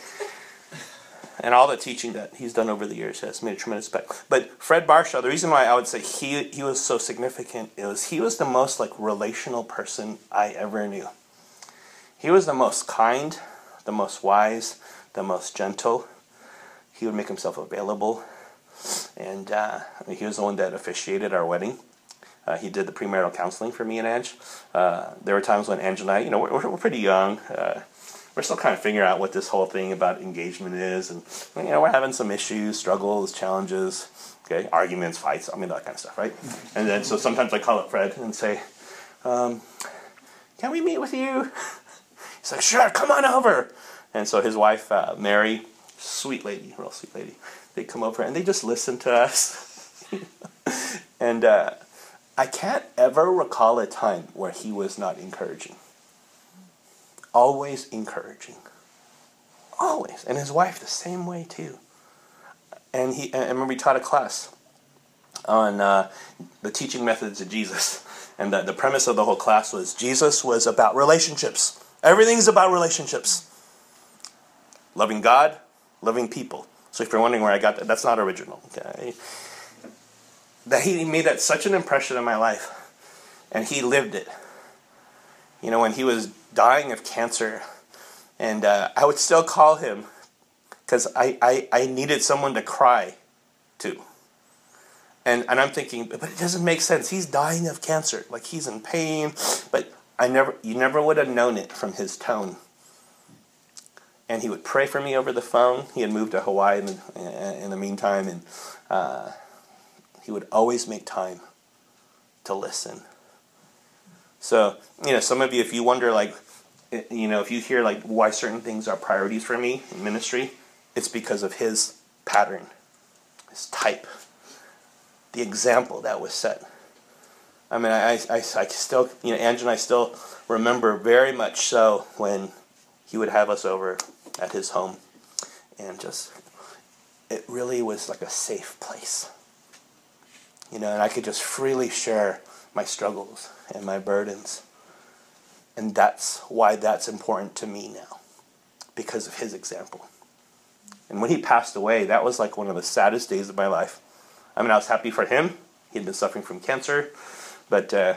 And all the teaching that he's done over the years has made a tremendous impact. But Fred Barshaw, the reason why I would say he he was so significant is he was the most like relational person I ever knew. He was the most kind, the most wise, the most gentle. He would make himself available. And uh, he was the one that officiated our wedding. Uh, he did the premarital counseling for me and Ange. Uh, there were times when Ange and I, you know, we're, we're pretty young. Uh, We're still kind of figuring out what this whole thing about engagement is, and you know we're having some issues, struggles, challenges, okay, arguments, fights. I mean that kind of stuff, right? And then so sometimes I call up Fred and say, um, "Can we meet with you?" He's like, "Sure, come on over." And so his wife, uh, Mary, sweet lady, real sweet lady, they come over and they just listen to us. And uh, I can't ever recall a time where he was not encouraging. Always encouraging. Always. And his wife the same way too. And he, I remember he taught a class on uh, the teaching methods of Jesus. And the, the premise of the whole class was Jesus was about relationships. Everything's about relationships. Loving God, loving people. So if you're wondering where I got that, that's not original. Okay? That he made that such an impression in my life. And he lived it. You know, when he was dying of cancer, and uh, I would still call him because I, I, I needed someone to cry to. And and I'm thinking, but it doesn't make sense. He's dying of cancer. Like, he's in pain. But I never, you never would have known it from his tone. And he would pray for me over the phone. He had moved to Hawaii in the, in the meantime, and uh, he would always make time to listen. So, you know, some of you, if you wonder, like, you know, if you hear, like, why certain things are priorities for me in ministry, it's because of his pattern, his type, the example that was set. I mean, I, I, I still, you know, Ange and I still remember very much so when he would have us over at his home, and just, it really was like a safe place. You know, and I could just freely share my struggles and my burdens. And that's why that's important to me now, because of his example. And when he passed away, that was like one of the saddest days of my life. I mean, I was happy for him. He'd been suffering from cancer, but uh,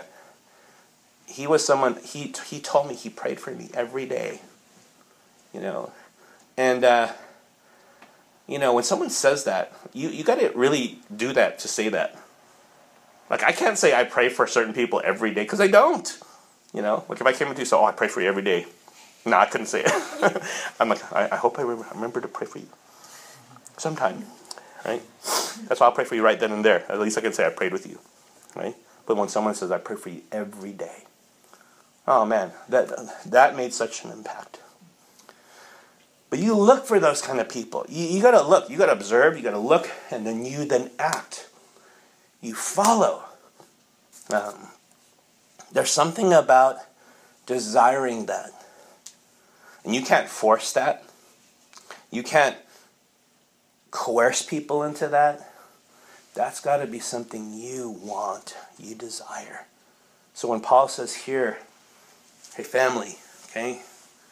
he was someone, he he told me he prayed for me every day, you know. And, uh, you know, when someone says that, you, you got to really do that to say that. Like, I can't say I pray for certain people every day, because I don't. You know, like if I came into you, so, oh, I pray for you every day. No, I couldn't say it. I'm like, I, I hope I remember, remember to pray for you sometime, right? That's why I'll pray for you right then and there. At least I can say I prayed with you, right? But when someone says, I pray for you every day, oh man, that that made such an impact. But you look for those kind of people. You, you got to look. You got to observe. You got to look. And then you then act. You follow. Um, there's something about desiring that. And you can't force that. You can't coerce people into that. That's got to be something you want. You desire. So when Paul says here, hey family, okay,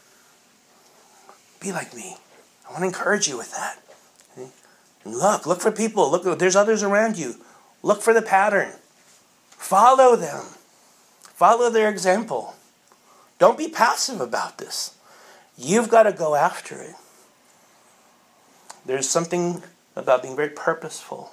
be like me. I want to encourage you with that. Okay? And look, look for people. Look, there's others around you. Look for the pattern. Follow them. Follow their example. Don't be passive about this. You've got to go after it. There's something about being very purposeful.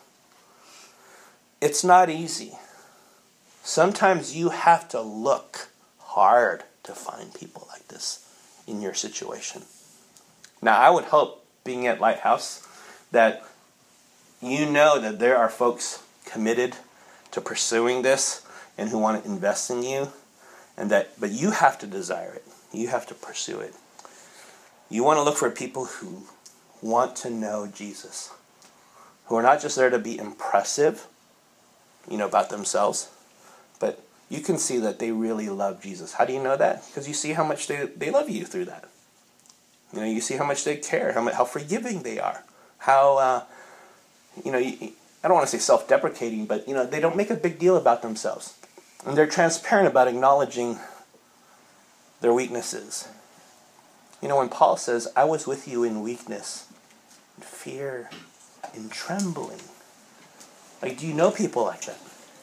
It's not easy. Sometimes you have to look hard to find people like this in your situation. Now, I would hope, being at Lighthouse, that you know that there are folks committed to pursuing this and who want to invest in you, and that, but you have to desire it. You have to pursue it. You want to look for people who want to know Jesus, who are not just there to be impressive, you know, about themselves, but you can see that they really love Jesus. How do you know that? Because you see how much they, they love you through that. You know, you see how much they care, how much, how forgiving they are, how, uh, you know, you, I don't want to say self-deprecating, but, you know, they don't make a big deal about themselves. And they're transparent about acknowledging their weaknesses. You know, when Paul says, I was with you in weakness, in fear, in trembling. Like, do you know people like that?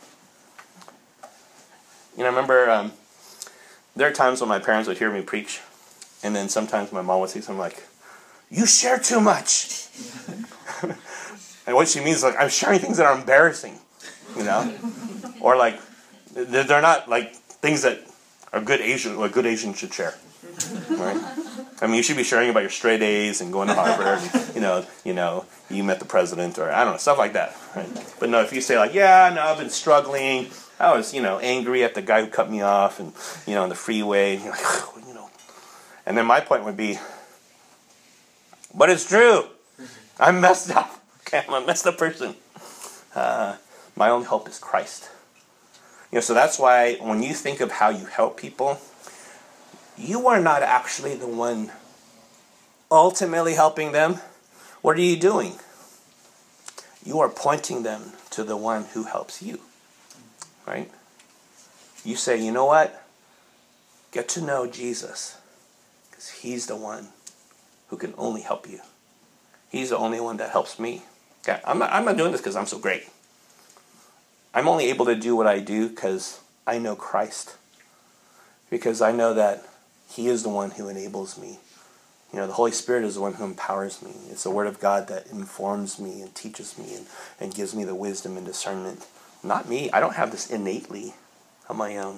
You know, I remember um, there are times when my parents would hear me preach, and then sometimes my mom would say something like, you share too much. And what she means is, like, I'm sharing things that are embarrassing, you know? Or, like, they're not, like, things that a good Asian, a good Asian should share, right? I mean, you should be sharing about your straight A's and going to Harvard, and, you know, you know, you met the president, or, I don't know, stuff like that, right? But no, if you say, like, yeah, no, I've been struggling, I was, you know, angry at the guy who cut me off, and, you know, on the freeway, and you're like, you know. And then my point would be, but it's true. I'm messed up. Okay, I'm a messed up person. Uh, my only hope is Christ. You know, so that's why when you think of how you help people, you are not actually the one ultimately helping them. What are you doing? You are pointing them to the one who helps you. Right? You say, you know what? Get to know Jesus. Because he's the one who can only help you. He's the only one that helps me. Okay, I'm not, I'm not doing this because I'm so great. I'm only able to do what I do because I know Christ. Because I know that he is the one who enables me. You know, the Holy Spirit is the one who empowers me. It's the Word of God that informs me and teaches me and, and gives me the wisdom and discernment. Not me. I don't have this innately on my own.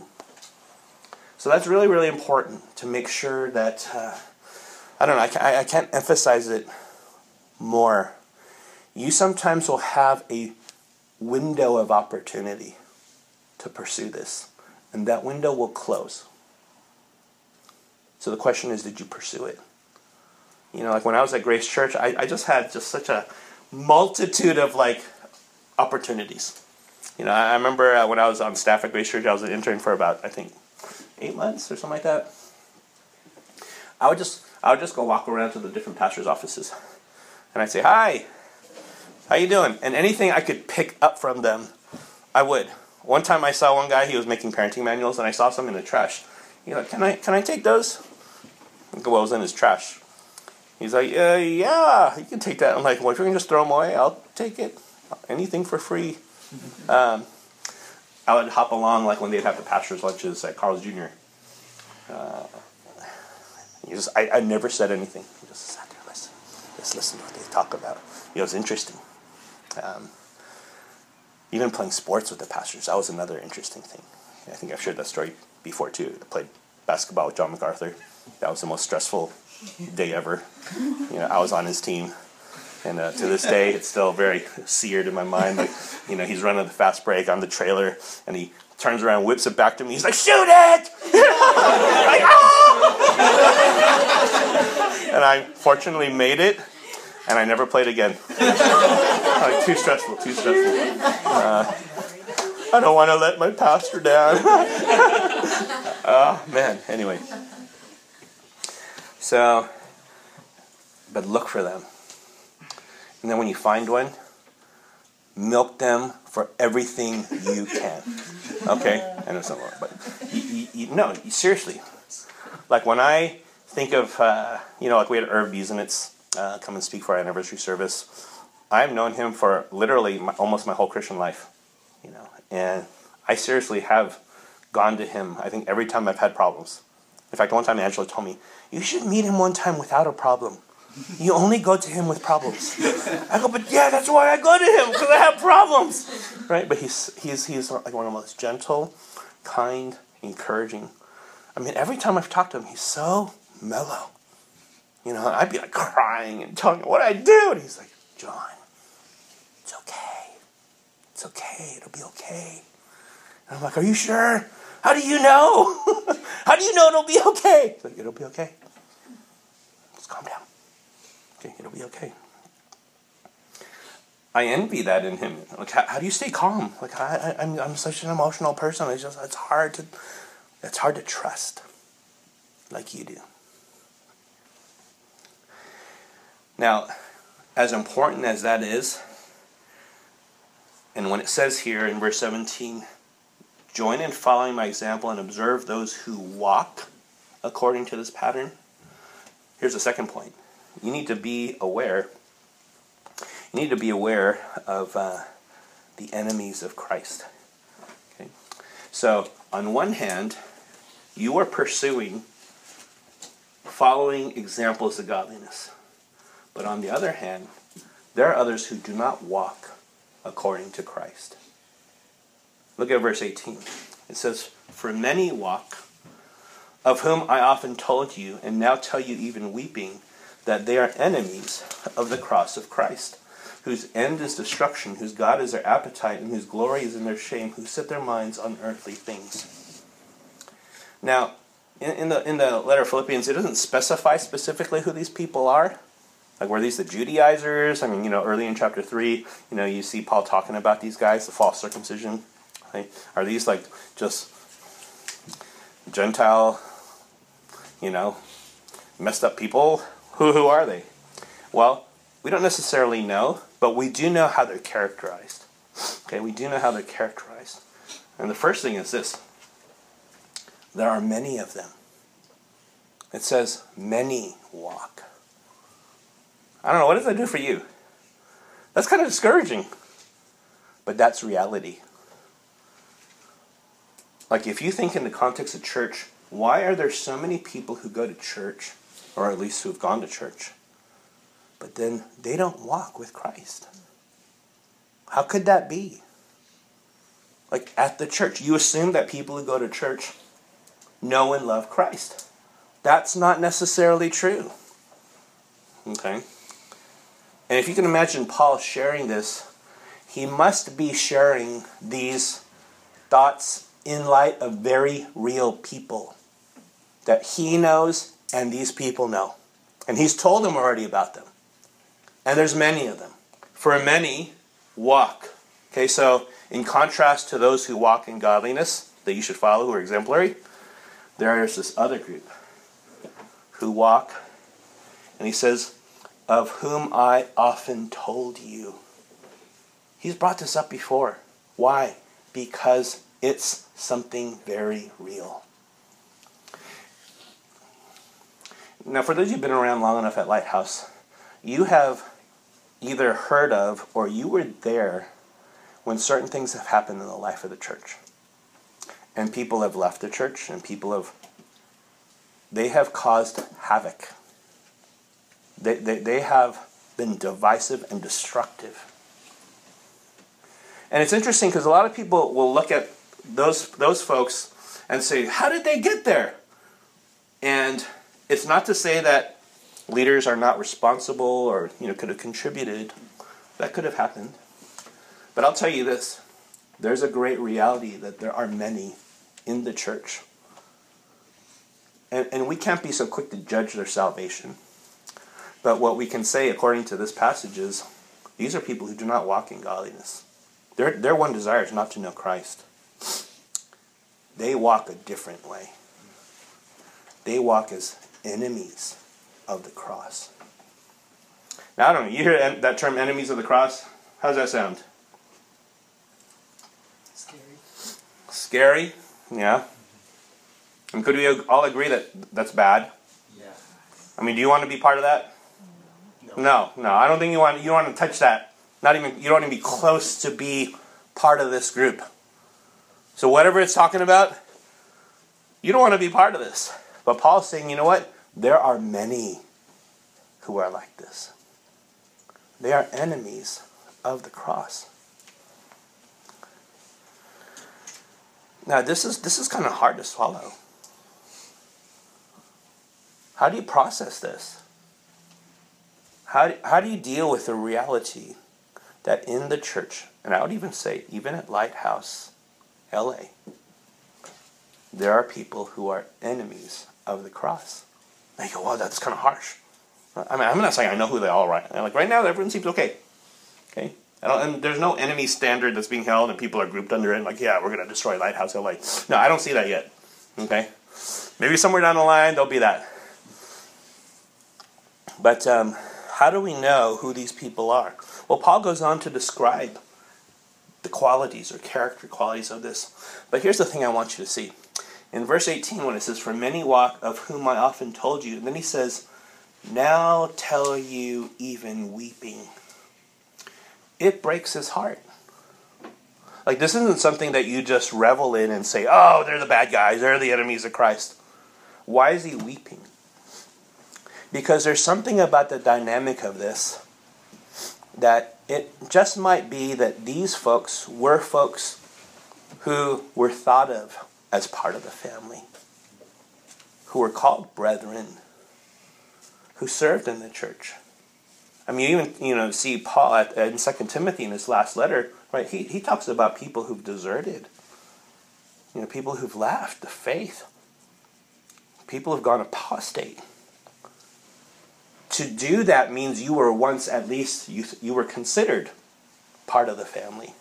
So that's really, really important to make sure that, uh, I don't know, I can't, I can't emphasize it more. You sometimes will have a window of opportunity to pursue this, and that window will close. So the question is, did you pursue it? You know, like when I was at Grace Church, I, I just had just such a multitude of like opportunities. You know, I remember uh, when I was on staff at Grace Church, I was an intern for about, I think, eight months or something like that. I would just, I would just go walk around to the different pastors' offices, and I'd say, "Hi, how you doing?" And anything I could pick up from them, I would. One time I saw one guy, he was making parenting manuals, and I saw some in the trash. He's like, "Can I, can I take those?" I go, "What was in his trash?" He's like, uh, "Yeah, you can take that." I'm like, "Well, if you can just throw them away, I'll take it. Anything for free." Um, I would hop along like when they'd have the pastor's lunches at Carl's Junior Uh, he just, I, I never said anything. He just sat there, listen, just listen to what they talk about. You know, it's interesting. Um, even playing sports with the pastors. That was another interesting thing. I think I've shared that story before too. I played basketball with John MacArthur. That was the most stressful day ever. You know, I was on his team. And uh, to this day, it's still very seared in my mind. Like, you know, he's running the fast break on the trailer, and he turns around, whips it back to me. He's like, "Shoot it!" Like, "Ah!" And I fortunately made it, and I never played again. Like, too stressful, too stressful. Uh, I don't want to let my pastor down. Oh, man. Anyway. So, but look for them. And then when you find one, milk them for everything you can. Okay? I know it's not wrong, but you, you, you, no, seriously. Like when I think of, uh, you know, like we had Irv Biesenitz uh, come and speak for our anniversary service. I've known him for literally my, almost my whole Christian life, you know, and I seriously have gone to him, I think, every time I've had problems. In fact, one time Angela told me, "You should meet him one time without a problem. You only go to him with problems." I go, "But yeah, that's why I go to him, because I have problems." Right? But he's he's he's like one of the most gentle, kind, encouraging. I mean, every time I've talked to him, he's so mellow. You know, I'd be like crying and telling him what I do, and he's like, "John, it's okay. It's okay. It'll be okay." And I'm like, "Are you sure? How do you know? How do you know it'll be okay?" He's like, "It'll be okay. Just calm down. Okay, it'll be okay." I envy that in him. Like, how, how do you stay calm? Like, I, I, I'm, I'm such an emotional person. It's just, it's hard to, it's hard to trust, like you do. Now, as important as that is, and when it says here in verse seventeen, "Join in following my example and observe those who walk according to this pattern," here's the second point. You need to be aware. You need to be aware of uh, the enemies of Christ. Okay? So, on one hand, you are pursuing following examples of godliness. But on the other hand, there are others who do not walk according to Christ. Look at verse eighteen. It says, "For many walk, of whom I often told you, and now tell you even weeping, that they are enemies of the cross of Christ, whose end is destruction, whose God is their appetite, and whose glory is in their shame, who set their minds on earthly things." Now, in, in the in the letter of Philippians, it doesn't specify specifically who these people are. Like, were these the Judaizers? I mean, you know, early in chapter three, you know, you see Paul talking about these guys, the false circumcision. Right? Are these like just Gentile, you know, messed up people? Who who are they? Well, we don't necessarily know, but we do know how they're characterized. Okay, we do know how they're characterized. And the first thing is this. There are many of them. It says, many walk. I don't know, what does that do for you? That's kind of discouraging. But that's reality. Like, if you think in the context of church, why are there so many people who go to church, or at least who have gone to church, but then they don't walk with Christ? How could that be? Like, at the church, you assume that people who go to church know and love Christ. That's not necessarily true. Okay? And if you can imagine Paul sharing this, he must be sharing these thoughts in light of very real people that he knows and these people know. And he's told them already about them. And there's many of them. For many walk. Okay, so in contrast to those who walk in godliness that you should follow, who are exemplary, there is this other group who walk, and he says, of whom I often told you. He's brought this up before. Why? Because it's something very real. Now, for those of you who've been around long enough at Lighthouse, you have either heard of or you were there when certain things have happened in the life of the church. And people have left the church, and people have, they have caused havoc. They, they, they have been divisive and destructive. And it's interesting because a lot of people will look at those those folks and say, how did they get there? And it's not to say that leaders are not responsible or, you know, could have contributed. That could have happened. But I'll tell you this. There's a great reality that there are many in the church. And, and we can't be so quick to judge their salvation. But what we can say, according to this passage, is these are people who do not walk in godliness. Their, their one desire is not to know Christ. They walk a different way. They walk as enemies of the cross. Now, I don't know, you hear that term, enemies of the cross? How does that sound? Scary. Scary? Yeah. And could we all agree that that's bad? Yeah. I mean, do you want to be part of that? No. No, no. I don't think you want. You don't want to touch that. Not even. You don't want to be close to be part of this group. So whatever it's talking about, you don't want to be part of this. But Paul's saying, you know what? There are many who are like this. They are enemies of the cross. Now, this is this is kind of hard to swallow. How do you process this? How do, how do you deal with the reality that in the church, and I would even say even at Lighthouse L A, there are people who are enemies of the cross? And you go, well, that's kind of harsh. I mean, I'm not saying I know who they all are. Like right now, everyone seems okay. Okay, I don't, and there's no enemy standard that's being held, and people are grouped under it. Like, yeah, we're going to destroy Lighthouse L A. No, I don't see that yet. Okay, maybe somewhere down the line there'll be that. But um, how do we know who these people are? Well, Paul goes on to describe the qualities or character qualities of this. But here's the thing I want you to see. In verse eighteen, when it says, "For many walk, of whom I often told you," and then he says, "Now tell you even weeping." It breaks his heart. Like, this isn't something that you just revel in and say, oh, they're the bad guys, they're the enemies of Christ. Why is he weeping? Because there's something about the dynamic of this that it just might be that these folks were folks who were thought of as part of the family, who were called brethren, who served in the church. I mean, you even, you know, see Paul at, in Second Timothy in his last letter, right? He, he talks about people who've deserted, you know, people who've left the faith, people who've gone apostate. To do that means you were once, at least, you, you were considered part of the family.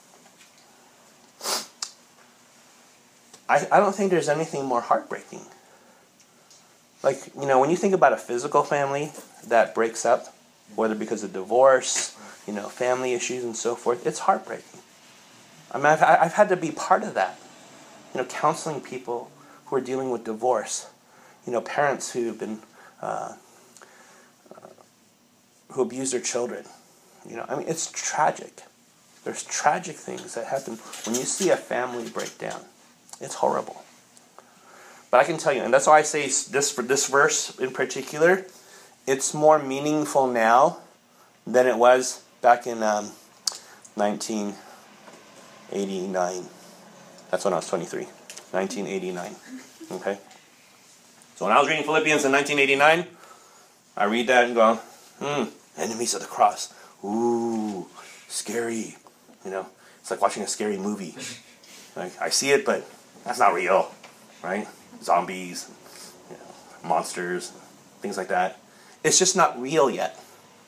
I, I don't think there's anything more heartbreaking. Like, you know, when you think about a physical family that breaks up, whether because of divorce, you know, family issues and so forth, it's heartbreaking. I mean, I've, I've had to be part of that. You know, counseling people who are dealing with divorce. You know, parents who've been, uh, uh, who abuse their children. You know, I mean, it's tragic. There's tragic things that happen when you see a family break down. It's horrible. But I can tell you, and that's why I say this for this verse in particular, it's more meaningful now than it was back in um, nineteen eighty-nine. That's when I was twenty-three. nineteen eighty-nine. Okay? So when I was reading Philippians in nineteen eighty-nine, I read that and go, hmm, enemies of the cross. Ooh, scary. You know, it's like watching a scary movie. Like, I see it, but that's not real. Right? Zombies, you know, monsters, things like that. It's just not real yet.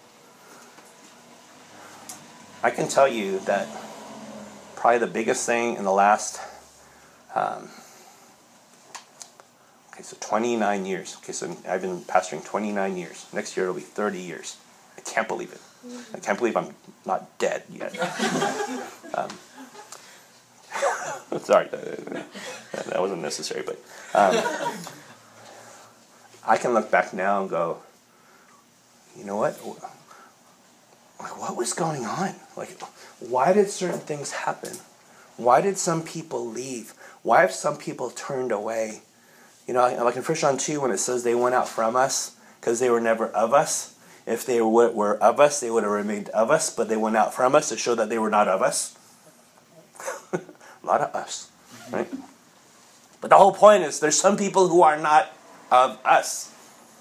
I can tell you that probably the biggest thing in the last, um, okay, so twenty-nine years. Okay, so I've been pastoring twenty-nine years. Next year it'll be thirty years. I can't believe it. I can't believe I'm not dead yet. um, sorry, that, that wasn't necessary, but um, I can look back now and go, you know what? Like, what was going on? Like, why did certain things happen? Why did some people leave? Why have some people turned away? You know, like in First John two, when it says they went out from us because they were never of us. If they were, were of us, they would have remained of us, but they went out from us to show that they were not of us. A lot of us, right? But the whole point is there's some people who are not of us.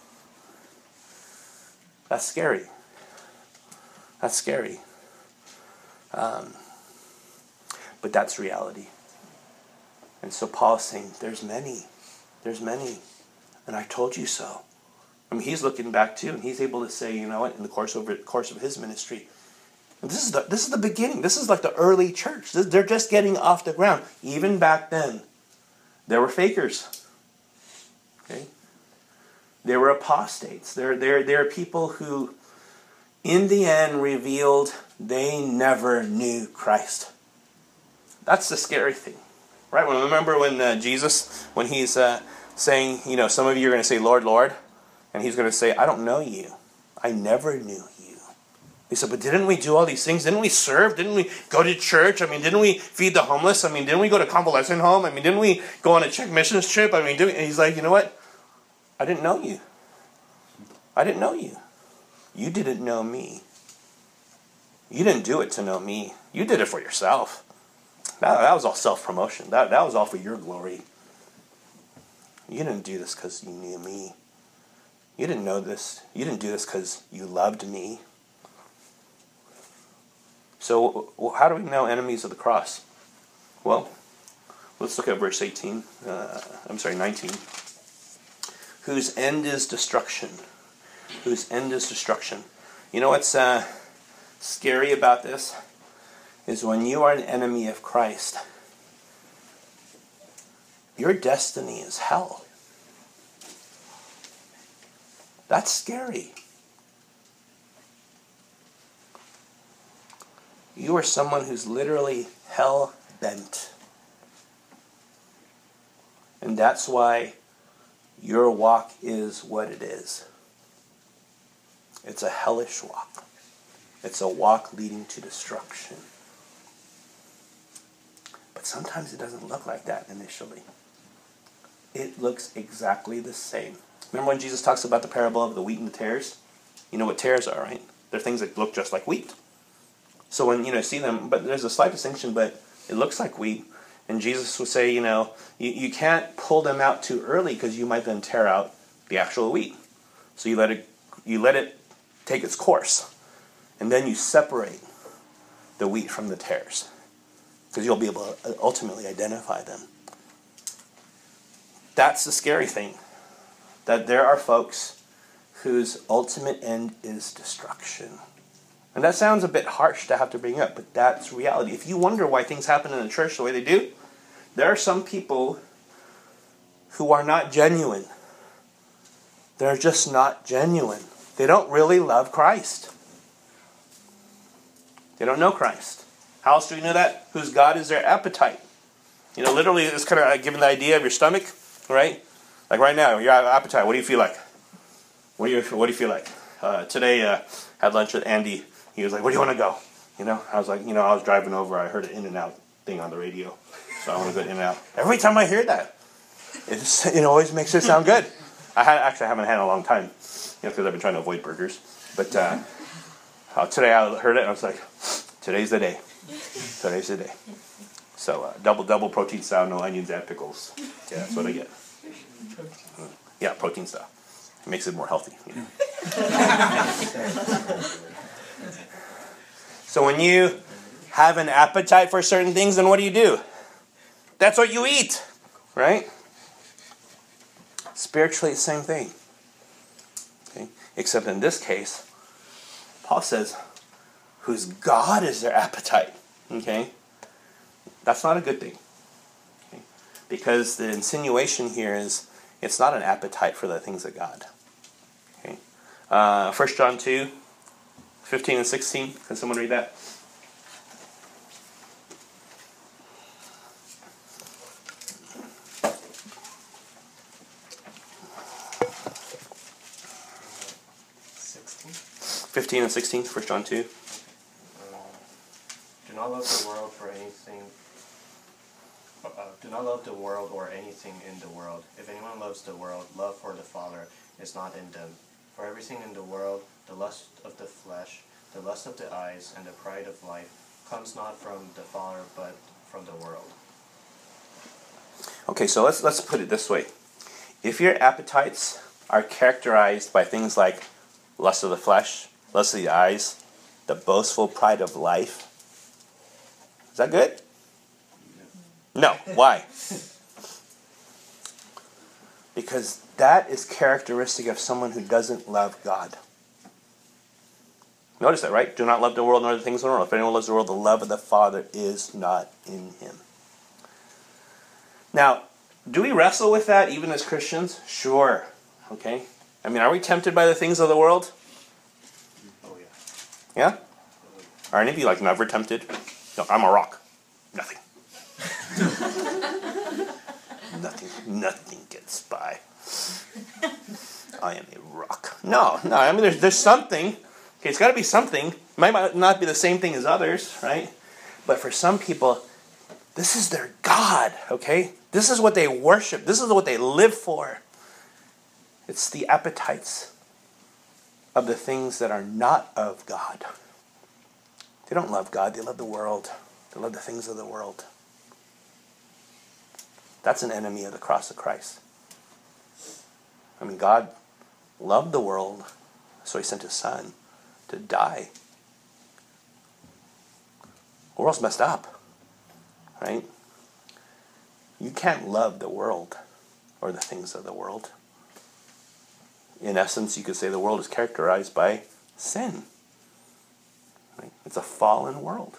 That's scary. That's scary. Um, but that's reality. And so Paul's saying, there's many. There's many. And I told you so. I mean, he's looking back too, and he's able to say, you know what, in the course over course of his ministry, and this is the this is the beginning. This is like the early church. This, they're just getting off the ground. Even back then, there were fakers. Okay, there were apostates. There there there are people who, in the end, revealed they never knew Christ. That's the scary thing, right? Well, remember when uh, Jesus, when he's uh, saying, you know, some of you are going to say, Lord, Lord. And he's going to say, I don't know you. I never knew you. He said, but didn't we do all these things? Didn't we serve? Didn't we go to church? I mean, didn't we feed the homeless? I mean, didn't we go to convalescent home? I mean, didn't we go on a Czech missions trip? I mean, didn't... and he's like, you know what? I didn't know you. I didn't know you. You didn't know me. You didn't do it to know me. You did it for yourself. That, that was all self-promotion. That, that was all for your glory. You didn't do this because you knew me. You didn't know this. You didn't do this because you loved me. So how do we know enemies of the cross? Well, let's look at verse eighteen. Uh, I'm sorry, nineteen. Whose end is destruction. Whose end is destruction. You know what's uh, scary about this? Is when you are an enemy of Christ, your destiny is hell. That's scary. You are someone who's literally hell-bent. And that's why your walk is what it is. It's a hellish walk. It's a walk leading to destruction. But sometimes it doesn't look like that initially. It looks exactly the same. Remember when Jesus talks about the parable of the wheat and the tares? You know what tares are, right? They're things that look just like wheat. So when, you know, see them, but there's a slight distinction, but it looks like wheat. And Jesus would say, you know, you, you can't pull them out too early because you might then tear out the actual wheat. So you let it, you let it take its course. And then you separate the wheat from the tares. Because you'll be able to ultimately identify them. That's the scary thing. That there are folks whose ultimate end is destruction. And that sounds a bit harsh to have to bring up, but that's reality. If you wonder why things happen in the church the way they do, there are some people who are not genuine. They're just not genuine. They don't really love Christ. They don't know Christ. How else do we know that? Whose God is their appetite. You know, literally it's kind of like giving the idea of your stomach, right? Like right now, your appetite, what do you feel like? What do you, what do you feel like? Uh, today, uh, had lunch with Andy. He was like, where do you want to go? You know, I was like, you know, I was driving over. I heard an In-N-Out thing on the radio. So I want to go to In-N-Out. Every time I hear that, it's, it always makes it sound good. I had, actually haven't had it in a long time, you know, because I've been trying to avoid burgers. But uh, uh, today I heard it and I was like, today's the day. Today's the day. So uh, double, double protein style, no onions and pickles. Yeah, that's what I get. Yeah, protein style. It makes it more healthy. You know? So when you have an appetite for certain things, then what do you do? That's what you eat, right? Spiritually, it's the same thing. Okay? Except in this case, Paul says, whose God is their appetite. Okay? That's not a good thing. Okay? Because the insinuation here is, it's not an appetite for the things of God. Okay? Uh, First John two, fifteen and sixteen. Can someone read that? sixteen? fifteen and sixteen, First John two. Uh, do not love the world for anything. Uh, do not love the world or anything in the world. If anyone loves the world, love for the Father is not in them. For everything in the world, the lust of the flesh, the lust of the eyes, and the pride of life, comes not from the Father, but from the world. Okay, so let's let's put it this way. If your appetites are characterized by things like lust of the flesh, lust of the eyes, the boastful pride of life, is that good? No. Why? Because that is characteristic of someone who doesn't love God. Notice that, right? Do not love the world nor the things of the world. If anyone loves the world, the love of the Father is not in him. Now, do we wrestle with that even as Christians? Sure. Okay. I mean, are we tempted by the things of the world? Oh, yeah. Yeah? Are any of you like never tempted? No, I'm a rock. Nothing. Nothing. Nothing gets by. I am a rock. No, no. I mean, there's there's something. Okay, it's got to be something. It might not be the same thing as others, right? But for some people, this is their God. Okay, this is what they worship. This is what they live for. It's the appetites of the things that are not of God. They don't love God. They love the world. They love the things of the world. That's an enemy of the cross of Christ. I mean, God loved the world, so he sent his son to die. The world's messed up, right? You can't love the world or the things of the world. In essence, you could say the world is characterized by sin. Right? It's a fallen world.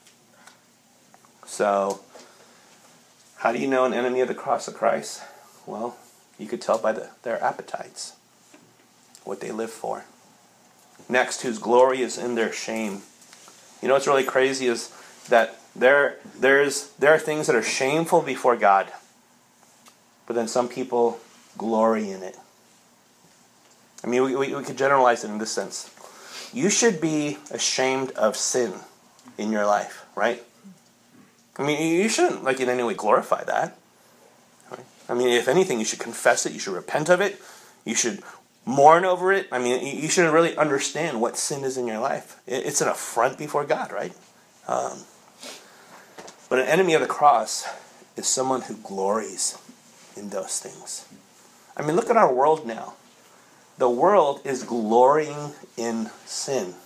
So, how do you know an enemy of the cross of Christ? Well, you could tell by the, their appetites, what they live for. Next, whose glory is in their shame. You know what's really crazy is that there, there's, there are things that are shameful before God, but then some people glory in it. I mean, we, we, we could generalize it in this sense. You should be ashamed of sin in your life, right? I mean, you shouldn't, like, in any way glorify that. Right? I mean, if anything, you should confess it. You should repent of it. You should mourn over it. I mean, you should really understand what sin is in your life. It's an affront before God, right? Um, but an enemy of the cross is someone who glories in those things. I mean, look at our world now. The world is glorying in sin.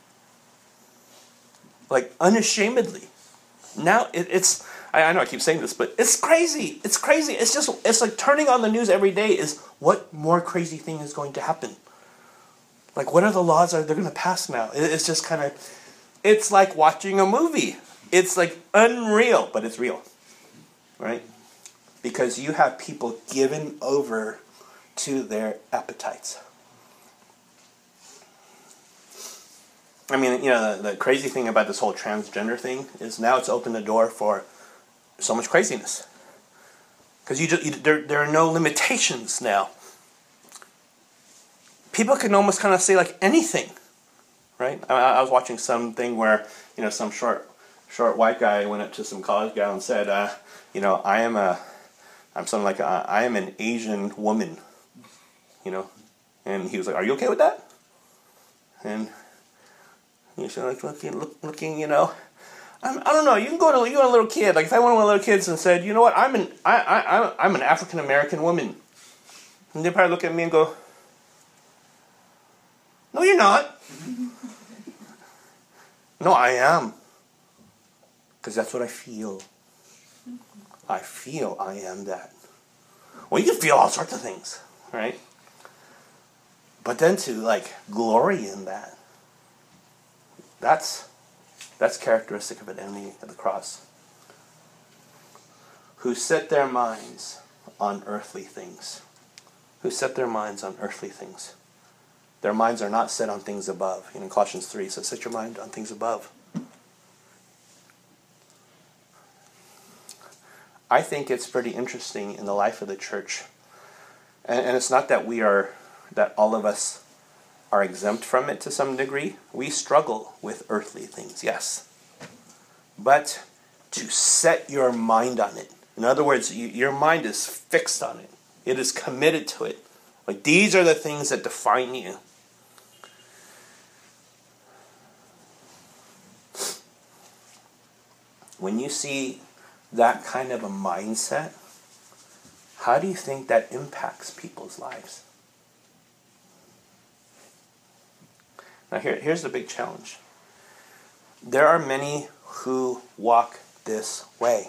Like, unashamedly. Now, it, it's, I, I know I keep saying this, but it's crazy. It's crazy. It's just, it's like turning on the news every day is what more crazy thing is going to happen. Like, what are the laws that they're going to pass now? It, it's just kind of, it's like watching a movie. It's like unreal, but it's real. Right? Because you have people given over to their appetites. I mean, you know, the, the crazy thing about this whole transgender thing is now it's opened the door for so much craziness. Because you just you, there, there are no limitations now. People can almost kind of say like anything, right? I, I was watching something where, you know, some short, short white guy went up to some college gal and said, uh, you know, I am a, I'm something like a, I am an Asian woman, you know, and he was like, "Are you okay with that?" And you know, like looking, look, looking, you know, I'm, I don't know. You can go to you and a little kid. Like if I went to one of the little kids and said, "You know what? I'm an I I I'm an African American woman," and they probably look at me and go, "No, you're not." "No, I am, because that's what I feel. I feel I am that." Well, you can feel all sorts of things, right? But then to like glory in that. That's that's characteristic of an enemy of the cross. Who set their minds on earthly things. Who set their minds on earthly things. Their minds are not set on things above. You know, in Colossians three, it says, set your mind on things above. I think it's pretty interesting in the life of the church. And, and it's not that we are, that all of us are exempt from it to some degree. We struggle with earthly things, yes. But to set your mind on it. In other words, you, your mind is fixed on it. It is committed to it. Like these are the things that define you. When you see that kind of a mindset, how do you think that impacts people's lives? Now here, here's the big challenge. There are many who walk this way.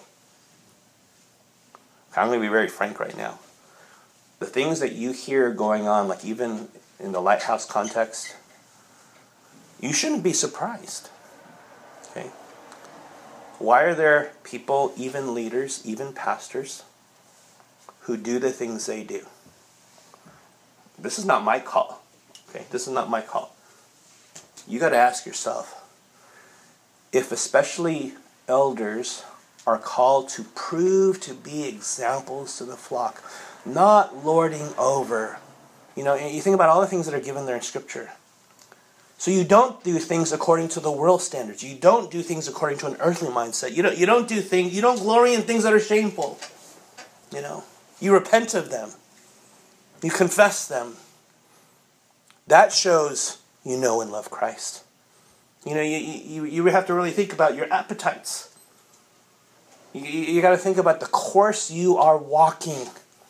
I'm going to be very frank right now. The things that you hear going on, like even in the Lighthouse context, you shouldn't be surprised. Okay? Why are there people, even leaders, even pastors, who do the things they do? This is not my call. Okay? This is not my call. You got to ask yourself, if especially elders are called to prove to be examples to the flock, not lording over. You know, you think about all the things that are given there in Scripture. So you don't do things according to the world standards. You don't do things according to an earthly mindset. You don't, you don't do things, you don't glory in things that are shameful. You know, you repent of them. You confess them. That shows you know and love Christ. You know, you, you, you have to really think about your appetites. You, you, you got to think about the course you are walking.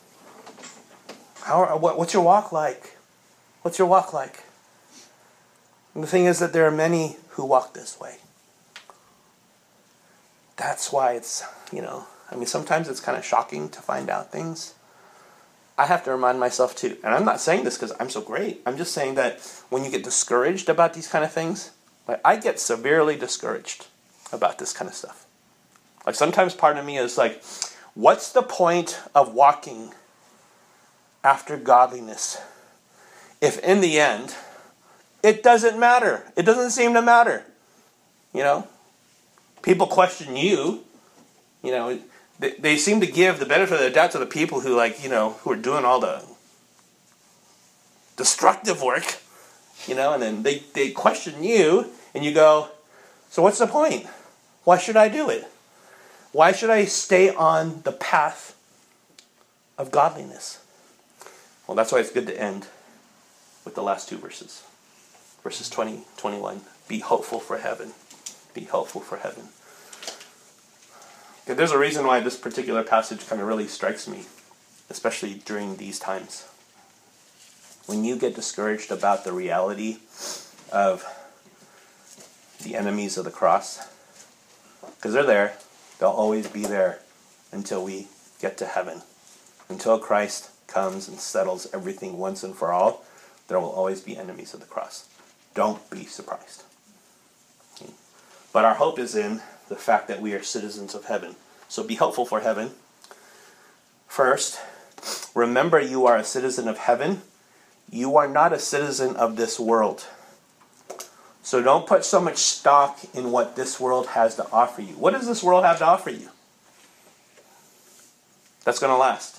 How, what, what's your walk like? What's your walk like? And the thing is that there are many who walk this way. That's why it's, you know, I mean, sometimes it's kind of shocking to find out things. I have to remind myself too, and I'm not saying this because I'm so great. I'm just saying that when you get discouraged about these kind of things, like I get severely discouraged about this kind of stuff. Like sometimes part of me is like, what's the point of walking after godliness if in the end it doesn't matter? It doesn't seem to matter. You know? People question you. You know, they, they seem to give the benefit of the doubt to the people who like, you know, who are doing all the destructive work. You know, and then they, they question you and you go, so what's the point? Why should I do it? Why should I stay on the path of godliness? Well, that's why it's good to end with the last two verses. Verses twenty, twenty-one. Be hopeful for heaven. Be hopeful for heaven. Okay, there's a reason why this particular passage kind of really strikes me, especially during these times. When you get discouraged about the reality of the enemies of the cross, because they're there, they'll always be there until we get to heaven. Until Christ comes and settles everything once and for all, there will always be enemies of the cross. Don't be surprised. But our hope is in the fact that we are citizens of heaven. So be hopeful for heaven. First, remember you are a citizen of heaven. You are not a citizen of this world. So don't put so much stock in what this world has to offer you. What does this world have to offer you that's going to last?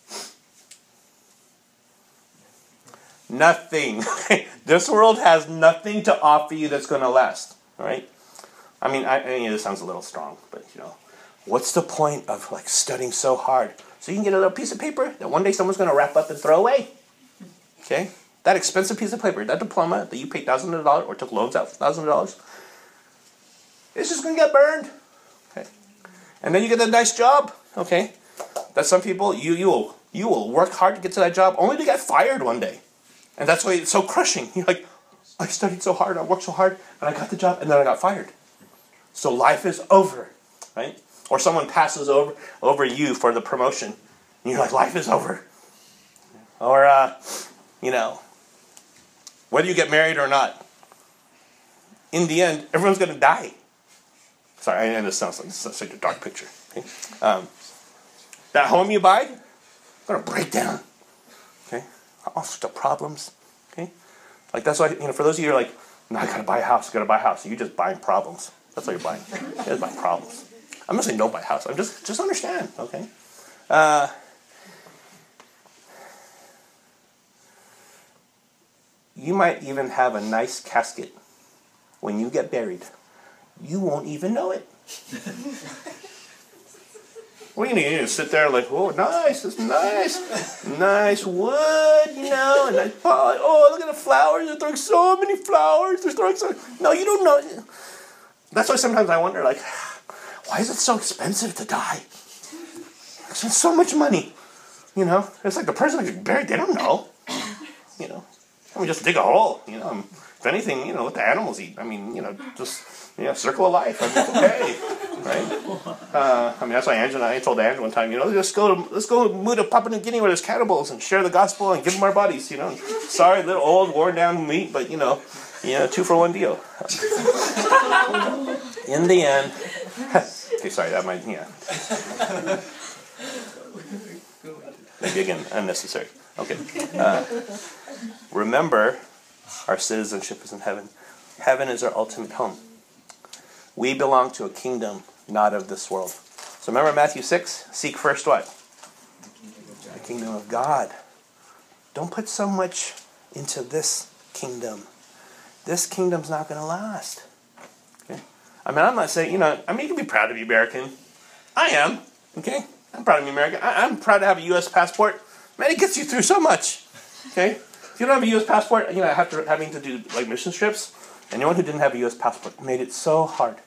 Nothing. This world has nothing to offer you that's going to last. All right? I mean, I, I mean, this sounds a little strong, but you know, what's the point of like studying so hard so you can get a little piece of paper that one day someone's going to wrap up and throw away? Okay? That expensive piece of paper, that diploma that you paid thousands of dollars or took loans out for thousands of dollars, it's just going to get burned. Okay? And then you get a nice job. Okay? That some people, you you will you will work hard to get to that job only to get fired one day. And that's why it's so crushing. You're like, I studied so hard, I worked so hard, and I got the job, and then I got fired. So life is over, right? Or someone passes over over you for the promotion, and you're like, life is over. Or, uh, you know, whether you get married or not, in the end, everyone's going to die. Sorry, I know this sounds like such a dark picture. Okay? Um, that home you buy, it's going to break down. Okay? All sorts of problems. Okay? Like that's why, you know, for those of you who are like, no, I got to buy a house, I got to buy a house. You're just buying problems. That's what you're buying. You're just buying problems. I'm not saying don't buy a house. I'm just, just understand. Okay? Uh, you might even have a nice casket. When you get buried, you won't even know it. What do you need? You sit there like, oh, nice, it's nice, nice wood, you know, and I, oh, look at the flowers. They're throwing so many flowers. They're throwing so. No, you don't know. That's why sometimes I wonder, like, why is it so expensive to die? I spend so much money. You know, it's like the person who's buried, they don't know. You know, I mean, just dig a hole. You know, if anything, you know, let the animals eat. I mean, you know, just, you know, circle of life. I mean, it's okay, right? Uh, I mean, that's why Angela and I told Angela one time, you know, let's go to, let's go move to Papua New Guinea where there's cannibals and share the gospel and give them our bodies, you know. Sorry, little old, worn down meat, but, you know, you know, two for one deal. In the end, okay, sorry, that might, yeah. Maybe again, unnecessary. Okay. Uh, remember, our citizenship is in heaven. Heaven is our ultimate home. We belong to a kingdom not of this world. So remember Matthew six? Seek first what? The kingdom of God. Don't put so much into this kingdom. This kingdom's not going to last. Okay? I mean, I'm not saying, you know, I mean, you can be proud to be American. I am. Okay? I'm proud to be American. I, I'm proud to have a U S passport. Man, it gets you through so much. Okay? If you don't have a U S passport, you know, after having to do like mission trips, anyone who didn't have a U S passport made it so hard.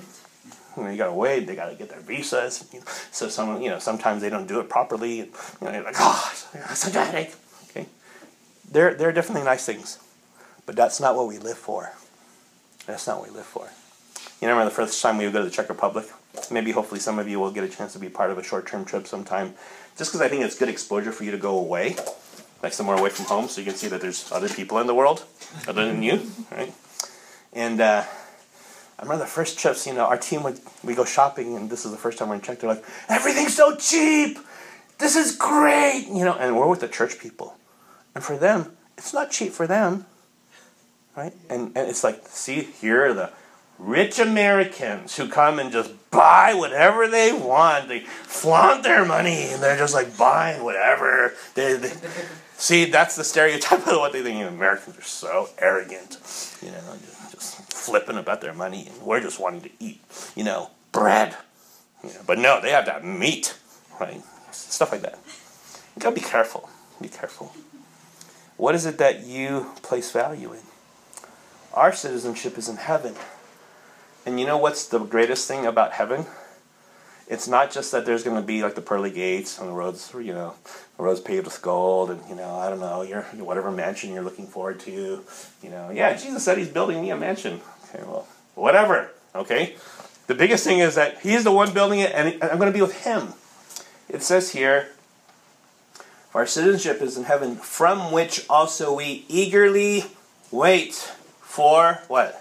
You know, you gotta wait. They gotta get their visas. You know, so some, you know, sometimes they don't do it properly. And, you know, you're like, oh, it's such a headache. Okay? There, there are definitely nice things, but that's not what we live for. That's not what we live for. You remember the first time we would go to the Czech Republic? Maybe, hopefully, some of you will get a chance to be part of a short-term trip sometime. Just because I think it's good exposure for you to go away, like somewhere away from home, so you can see that there's other people in the world other than you, right? And uh, I remember the first trips, you know, our team would, we go shopping, and this is the first time we're in Czech. They're like, everything's so cheap! This is great! You know, and we're with the church people. And for them, it's not cheap for them, right? And, and it's like, see, here are the rich Americans who come and just buy whatever they want. They flaunt their money, and they're just like buying whatever. They, they, see, that's the stereotype of what they think. You know, Americans are so arrogant, you know, just, just flipping about their money, and we're just wanting to eat, you know, bread. You know, but no, they have to have meat, right? Stuff like that. You gotta be careful. Be careful. What is it that you place value in? Our citizenship is in heaven. And you know what's the greatest thing about heaven? It's not just that there's going to be like the pearly gates and the roads, you know, the roads paved with gold, and you know, I don't know, your whatever mansion you're looking forward to, you know, yeah, Jesus said he's building me a mansion. Okay, well, whatever. Okay, the biggest thing is that he's the one building it, and I'm going to be with him. It says here, our citizenship is in heaven, from which also we eagerly wait for what?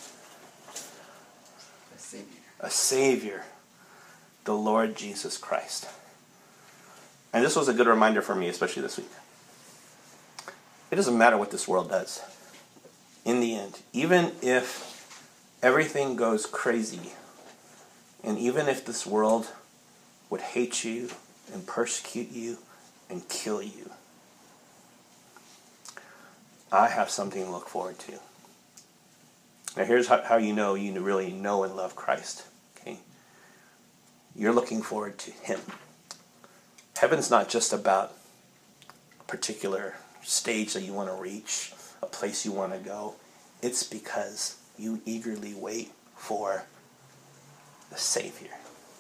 A Savior, the Lord Jesus Christ. And this was a good reminder for me, especially this week. It doesn't matter what this world does. In the end, even if everything goes crazy, and even if this world would hate you and persecute you and kill you, I have something to look forward to. Now here's how, how you know you really know and love Christ. Okay? You're looking forward to Him. Heaven's not just about a particular stage that you want to reach, a place you want to go. It's because you eagerly wait for the Savior.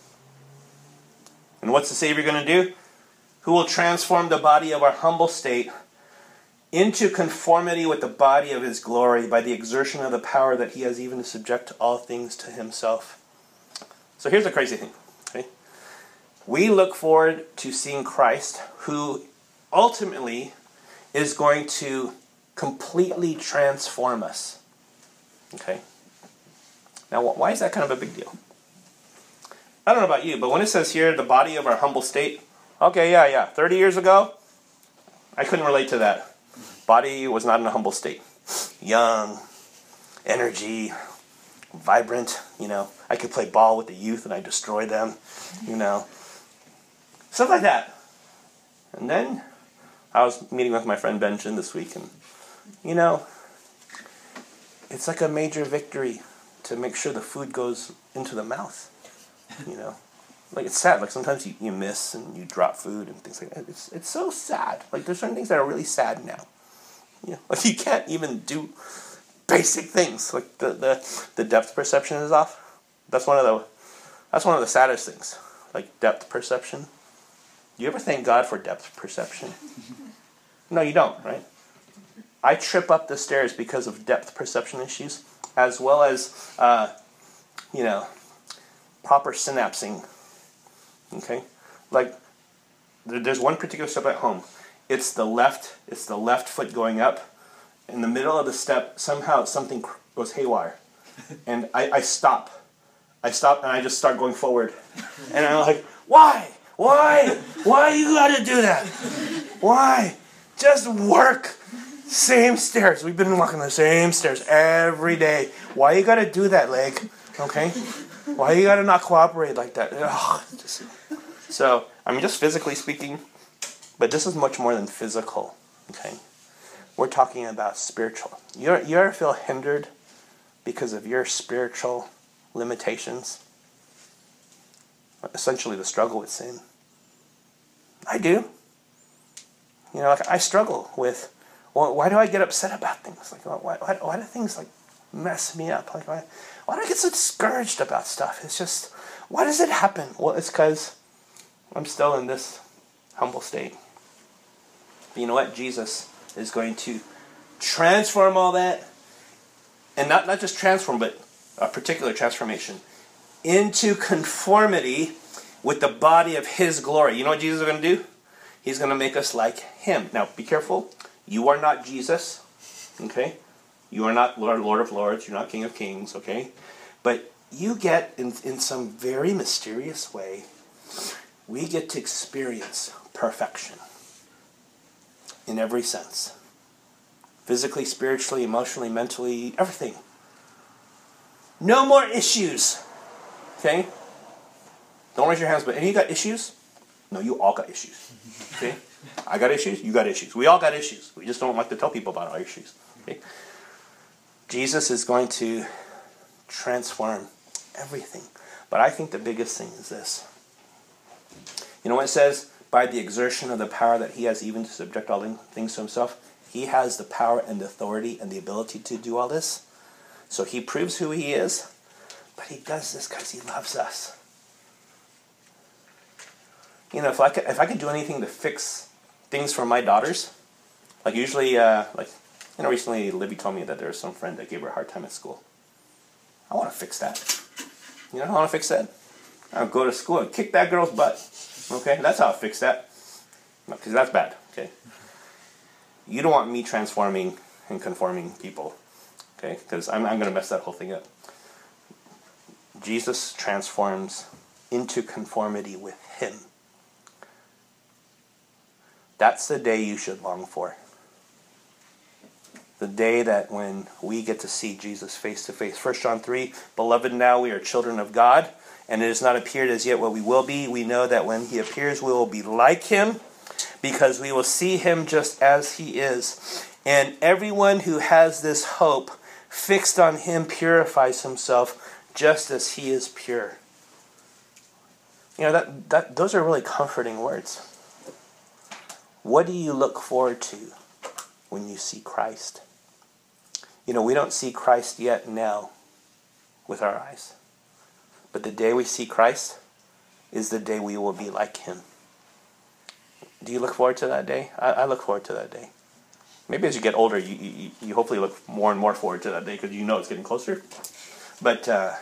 And what's the Savior going to do? Who will transform the body of our humble state into conformity with the body of His glory by the exertion of the power that He has even to subject all things to Himself. So here's the crazy thing. Okay? We look forward to seeing Christ, who ultimately is going to completely transform us. Okay? Now, why is that kind of a big deal? I don't know about you, but when it says here, the body of our humble state, okay, yeah, yeah, thirty years ago, I couldn't relate to that. Body was not in a humble state. Young, energy, vibrant, you know. I could play ball with the youth and I destroy them, you know. Stuff like that. And then I was meeting with my friend Benjamin this week, and, you know, it's like a major victory to make sure the food goes into the mouth, you know. Like, it's sad. Like, sometimes you, you miss and you drop food and things like that. It's, it's so sad. Like, there's certain things that are really sad now. You know, like, you can't even do basic things. Like, the, the, the depth perception is off. That's one of the that's one of the saddest things. Like, depth perception. Do you ever thank God for depth perception? No, you don't, right? I trip up the stairs because of depth perception issues, as well as, uh, you know, proper synapsing. Okay? Like, there's one particular step at home. It's the left, it's the left foot going up. In the middle of the step, somehow something goes haywire. And I, I stop. I stop and I just start going forward. And I'm like, why? Why? Why you gotta do that? Why? Just work. Same stairs. We've been walking the same stairs every day. Why you gotta do that, leg? Okay? Why you gotta not cooperate like that? Ugh, just, so, I mean, just physically speaking, but this is much more than physical. Okay? We're talking about spiritual. You you ever feel hindered because of your spiritual limitations? Essentially the struggle with sin. I do. You know, like I struggle with, well, why do I get upset about things? Like, why, why, why do things like mess me up? Like, why, why do I get so discouraged about stuff? It's just, why does it happen? Well, it's because I'm still in this humble state. But you know what? Jesus is going to transform all that, and not, not just transform, but a particular transformation, into conformity with the body of His glory. You know what Jesus is going to do? He's going to make us like Him. Now, be careful. You are not Jesus, okay? You are not Lord, Lord of Lords. You're not King of Kings, okay? But you get, in, in some very mysterious way, we get to experience perfection in every sense. Physically, spiritually, emotionally, mentally, everything. No more issues, okay? Don't raise your hands, but any of you got issues? No, you all got issues. Okay? I got issues, you got issues. We all got issues. We just don't like to tell people about our issues. Okay? Jesus is going to transform everything. But I think the biggest thing is this. You know what it says? By the exertion of the power that He has even to subject all things to Himself, He has the power and the authority and the ability to do all this. So He proves who He is, but He does this because He loves us. You know, if I could, if I could do anything to fix things for my daughters, like usually, uh, like, you know, recently Libby told me that there was some friend that gave her a hard time at school. I want to fix that. You know how I want to fix that? I'll go to school and kick that girl's butt. Okay? That's how I fix that. Because that's bad. Okay? You don't want me transforming and conforming people. Okay? Because I'm, I'm going to mess that whole thing up. Jesus transforms into conformity with Him. That's the day you should long for. The day that when we get to see Jesus face to face. First John three, Beloved, now we are children of God, and it has not appeared as yet what we will be. We know that when He appears, we will be like Him, because we will see Him just as He is. And everyone who has this hope fixed on Him purifies himself just as He is pure. You know, that, that those are really comforting words. What do you look forward to when you see Christ? You know, we don't see Christ yet now with our eyes. But the day we see Christ is the day we will be like Him. Do you look forward to that day? I, I look forward to that day. Maybe as you get older, you, you, you hopefully look more and more forward to that day because you know it's getting closer. But uh,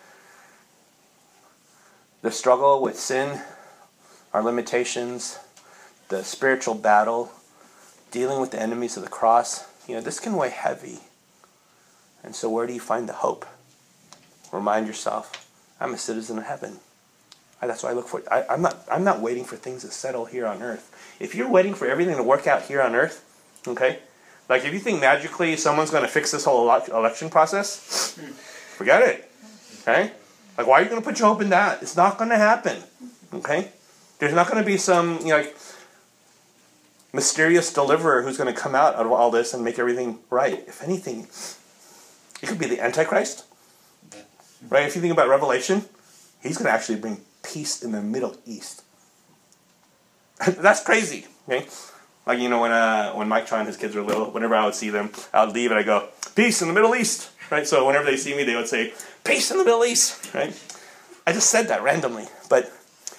the struggle with sin, our limitations, the spiritual battle, dealing with the enemies of the cross, you know, this can weigh heavy. And so where do you find the hope? Remind yourself, I'm a citizen of heaven. That's why I look for it. I, I'm not I'm not waiting for things to settle here on earth. If you're waiting for everything to work out here on earth, okay, like if you think magically someone's going to fix this whole election process, forget it. Okay? Like, why are you going to put your hope in that? It's not going to happen. Okay? There's not going to be some, you know, like, mysterious deliverer who's going to come out of all this and make everything right. If anything, it could be the Antichrist. Right? If you think about Revelation, he's going to actually bring peace in the Middle East. That's crazy. Okay? Like, you know, when uh, when Mike Tron and his kids were little, whenever I would see them, I would leave and I go, peace in the Middle East. Right? So whenever they see me, they would say, peace in the Middle East. Right? I just said that randomly. But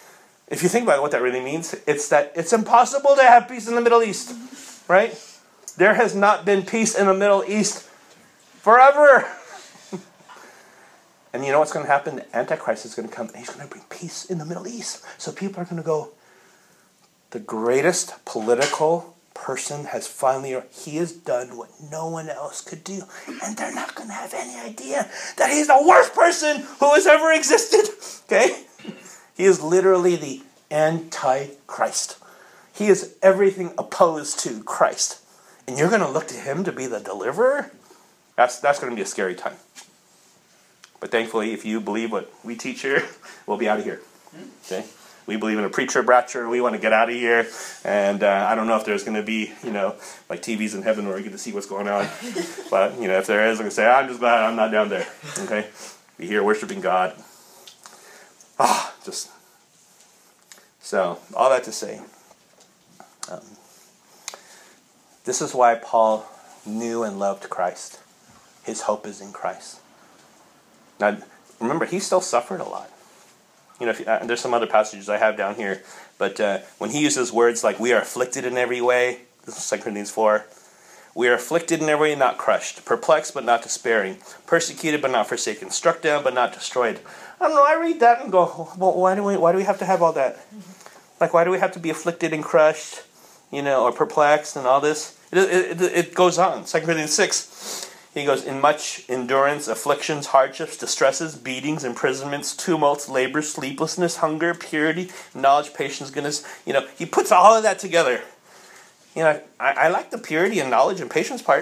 If you think about what that really means, it's that it's impossible to have peace in the Middle East, right? There has not been peace in the Middle East forever. And you know what's going to happen? The Antichrist is going to come and he's going to bring peace in the Middle East. So people are going to go, the greatest political person has finally, he has done what no one else could do. And they're not going to have any idea that he's the worst person who has ever existed. Okay? He is literally the Antichrist. He is everything opposed to Christ. And you're going to look to him to be the deliverer? That's, that's going to be a scary time. But thankfully, if you believe what we teach here, we'll be out of here. Okay? We believe in a pre-trib rapture. We want to get out of here. And uh, I don't know if there's going to be, you know, like T Vs in heaven where we get to see what's going on. But, you know, if there is, I'm going to say, I'm just glad I'm not down there. Okay? Be here worshiping God. Ah, just... So, all that to say, um, this is why Paul knew and loved Christ. His hope is in Christ. Now, remember, he still suffered a lot. You know, if, uh, there's some other passages I have down here, but uh, when he uses words like, we are afflicted in every way, this is Second Corinthians four, we are afflicted in every way, not crushed, perplexed but not despairing, persecuted but not forsaken, struck down but not destroyed. I don't know, I read that and go, well, why do we, why do we have to have all that? Like, why do we have to be afflicted and crushed, you know, or perplexed and all this? It, it, it, it goes on. Second Corinthians six, he goes, in much endurance, afflictions, hardships, distresses, beatings, imprisonments, tumults, labors, sleeplessness, hunger, purity, knowledge, patience, goodness. You know, he puts all of that together. You know, I, I like the purity and knowledge and patience part.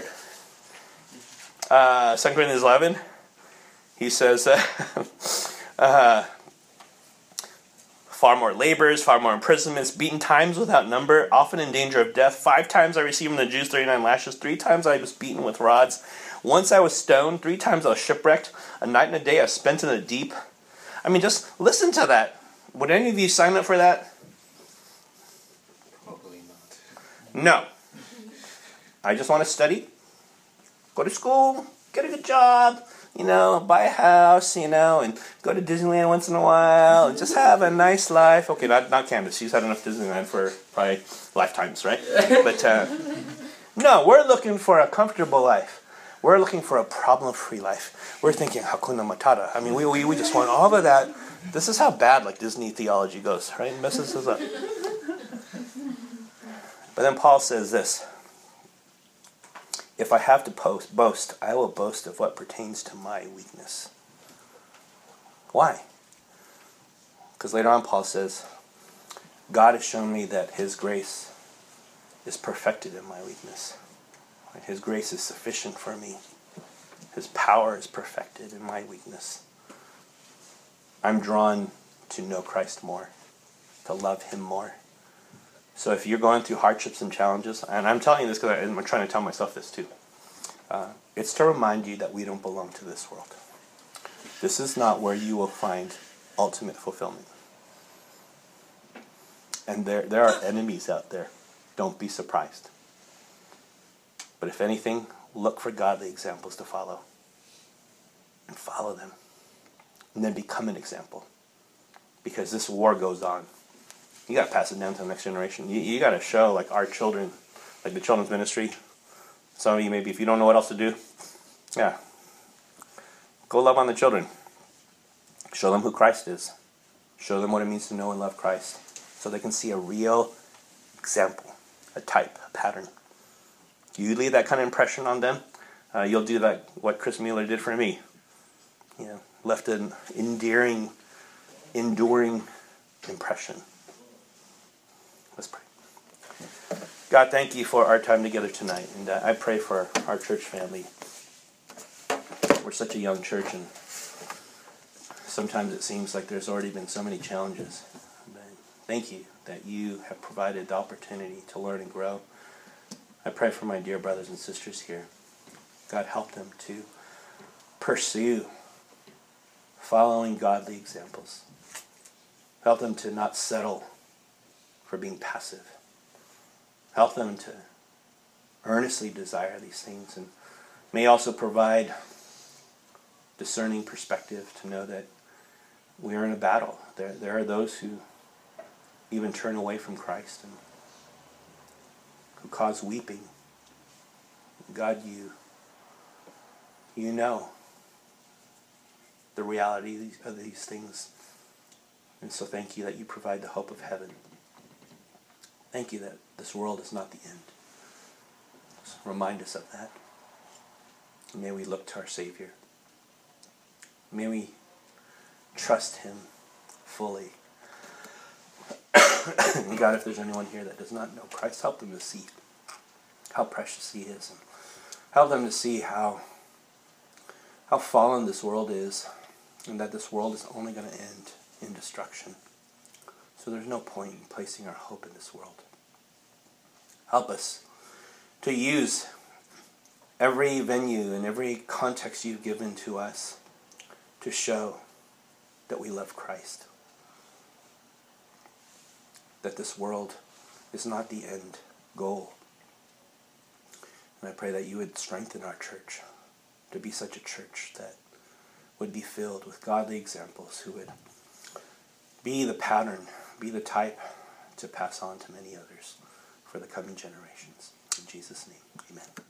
Uh, Second Corinthians eleven, he says, uh, uh, far more labors, far more imprisonments, beaten times without number, often in danger of death. Five times I received from the Jews thirty-nine lashes. Three times I was beaten with rods. Once I was stoned. Three times I was shipwrecked. A night and a day I spent in the deep. I mean, just listen to that. Would any of you sign up for that? Probably not. No. I just want to study, go to school, get a good job, you know, buy a house, you know, and go to Disneyland once in a while, and just have a nice life. Okay, not not Candace. She's had enough Disneyland for probably lifetimes, right? But uh, no, we're looking for a comfortable life. We're looking for a problem-free life. We're thinking Hakuna Matata. I mean, we, we we just want all of that. This is how bad like Disney theology goes, right? It messes us up. But then Paul says this: if I have to post, boast, I will boast of what pertains to my weakness. Why? Because later on Paul says, God has shown me that his grace is perfected in my weakness. His grace is sufficient for me. His power is perfected in my weakness. I'm drawn to know Christ more, to love him more. So if you're going through hardships and challenges, and I'm telling you this because I'm trying to tell myself this too, uh, it's to remind you that we don't belong to this world. This is not where you will find ultimate fulfillment. And there, there are enemies out there. Don't be surprised. But if anything, look for godly examples to follow. And follow them. And then become an example. Because this war goes on. You got to pass it down to the next generation. You, you got to show, like, our children, like the children's ministry. Some of you, maybe, if you don't know what else to do, yeah, go love on the children. Show them who Christ is. Show them what it means to know and love Christ. So they can see a real example, a type, a pattern. You leave that kind of impression on them, uh, you'll do that, what Chris Mueller did for me. You know, left an endearing, enduring impression. Let's pray. God, thank you for our time together tonight. And uh, I pray for our church family. We're such a young church, and sometimes it seems like there's already been so many challenges. But thank you that you have provided the opportunity to learn and grow. I pray for my dear brothers and sisters here. God, help them to pursue following godly examples. Help them to not settle for being passive. Help them to earnestly desire these things, and may also provide discerning perspective to know that we are in a battle. There, there are those who even turn away from Christ and who cause weeping. God, you, you know the reality of these things. And so thank you that you provide the hope of heaven. Thank you that this world is not the end. So remind us of that. And may we look to our Savior. May we trust him fully. And God, if there's anyone here that does not know Christ, help them to see how precious he is. And help them to see how, how fallen this world is. And that this world is only going to end in destruction. So there's no point in placing our hope in this world. Help us to use every venue and every context you've given to us to show that we love Christ. That this world is not the end goal. And I pray that you would strengthen our church to be such a church that would be filled with godly examples who would be the pattern, be the type to pass on to many others for the coming generations. In Jesus' name, amen.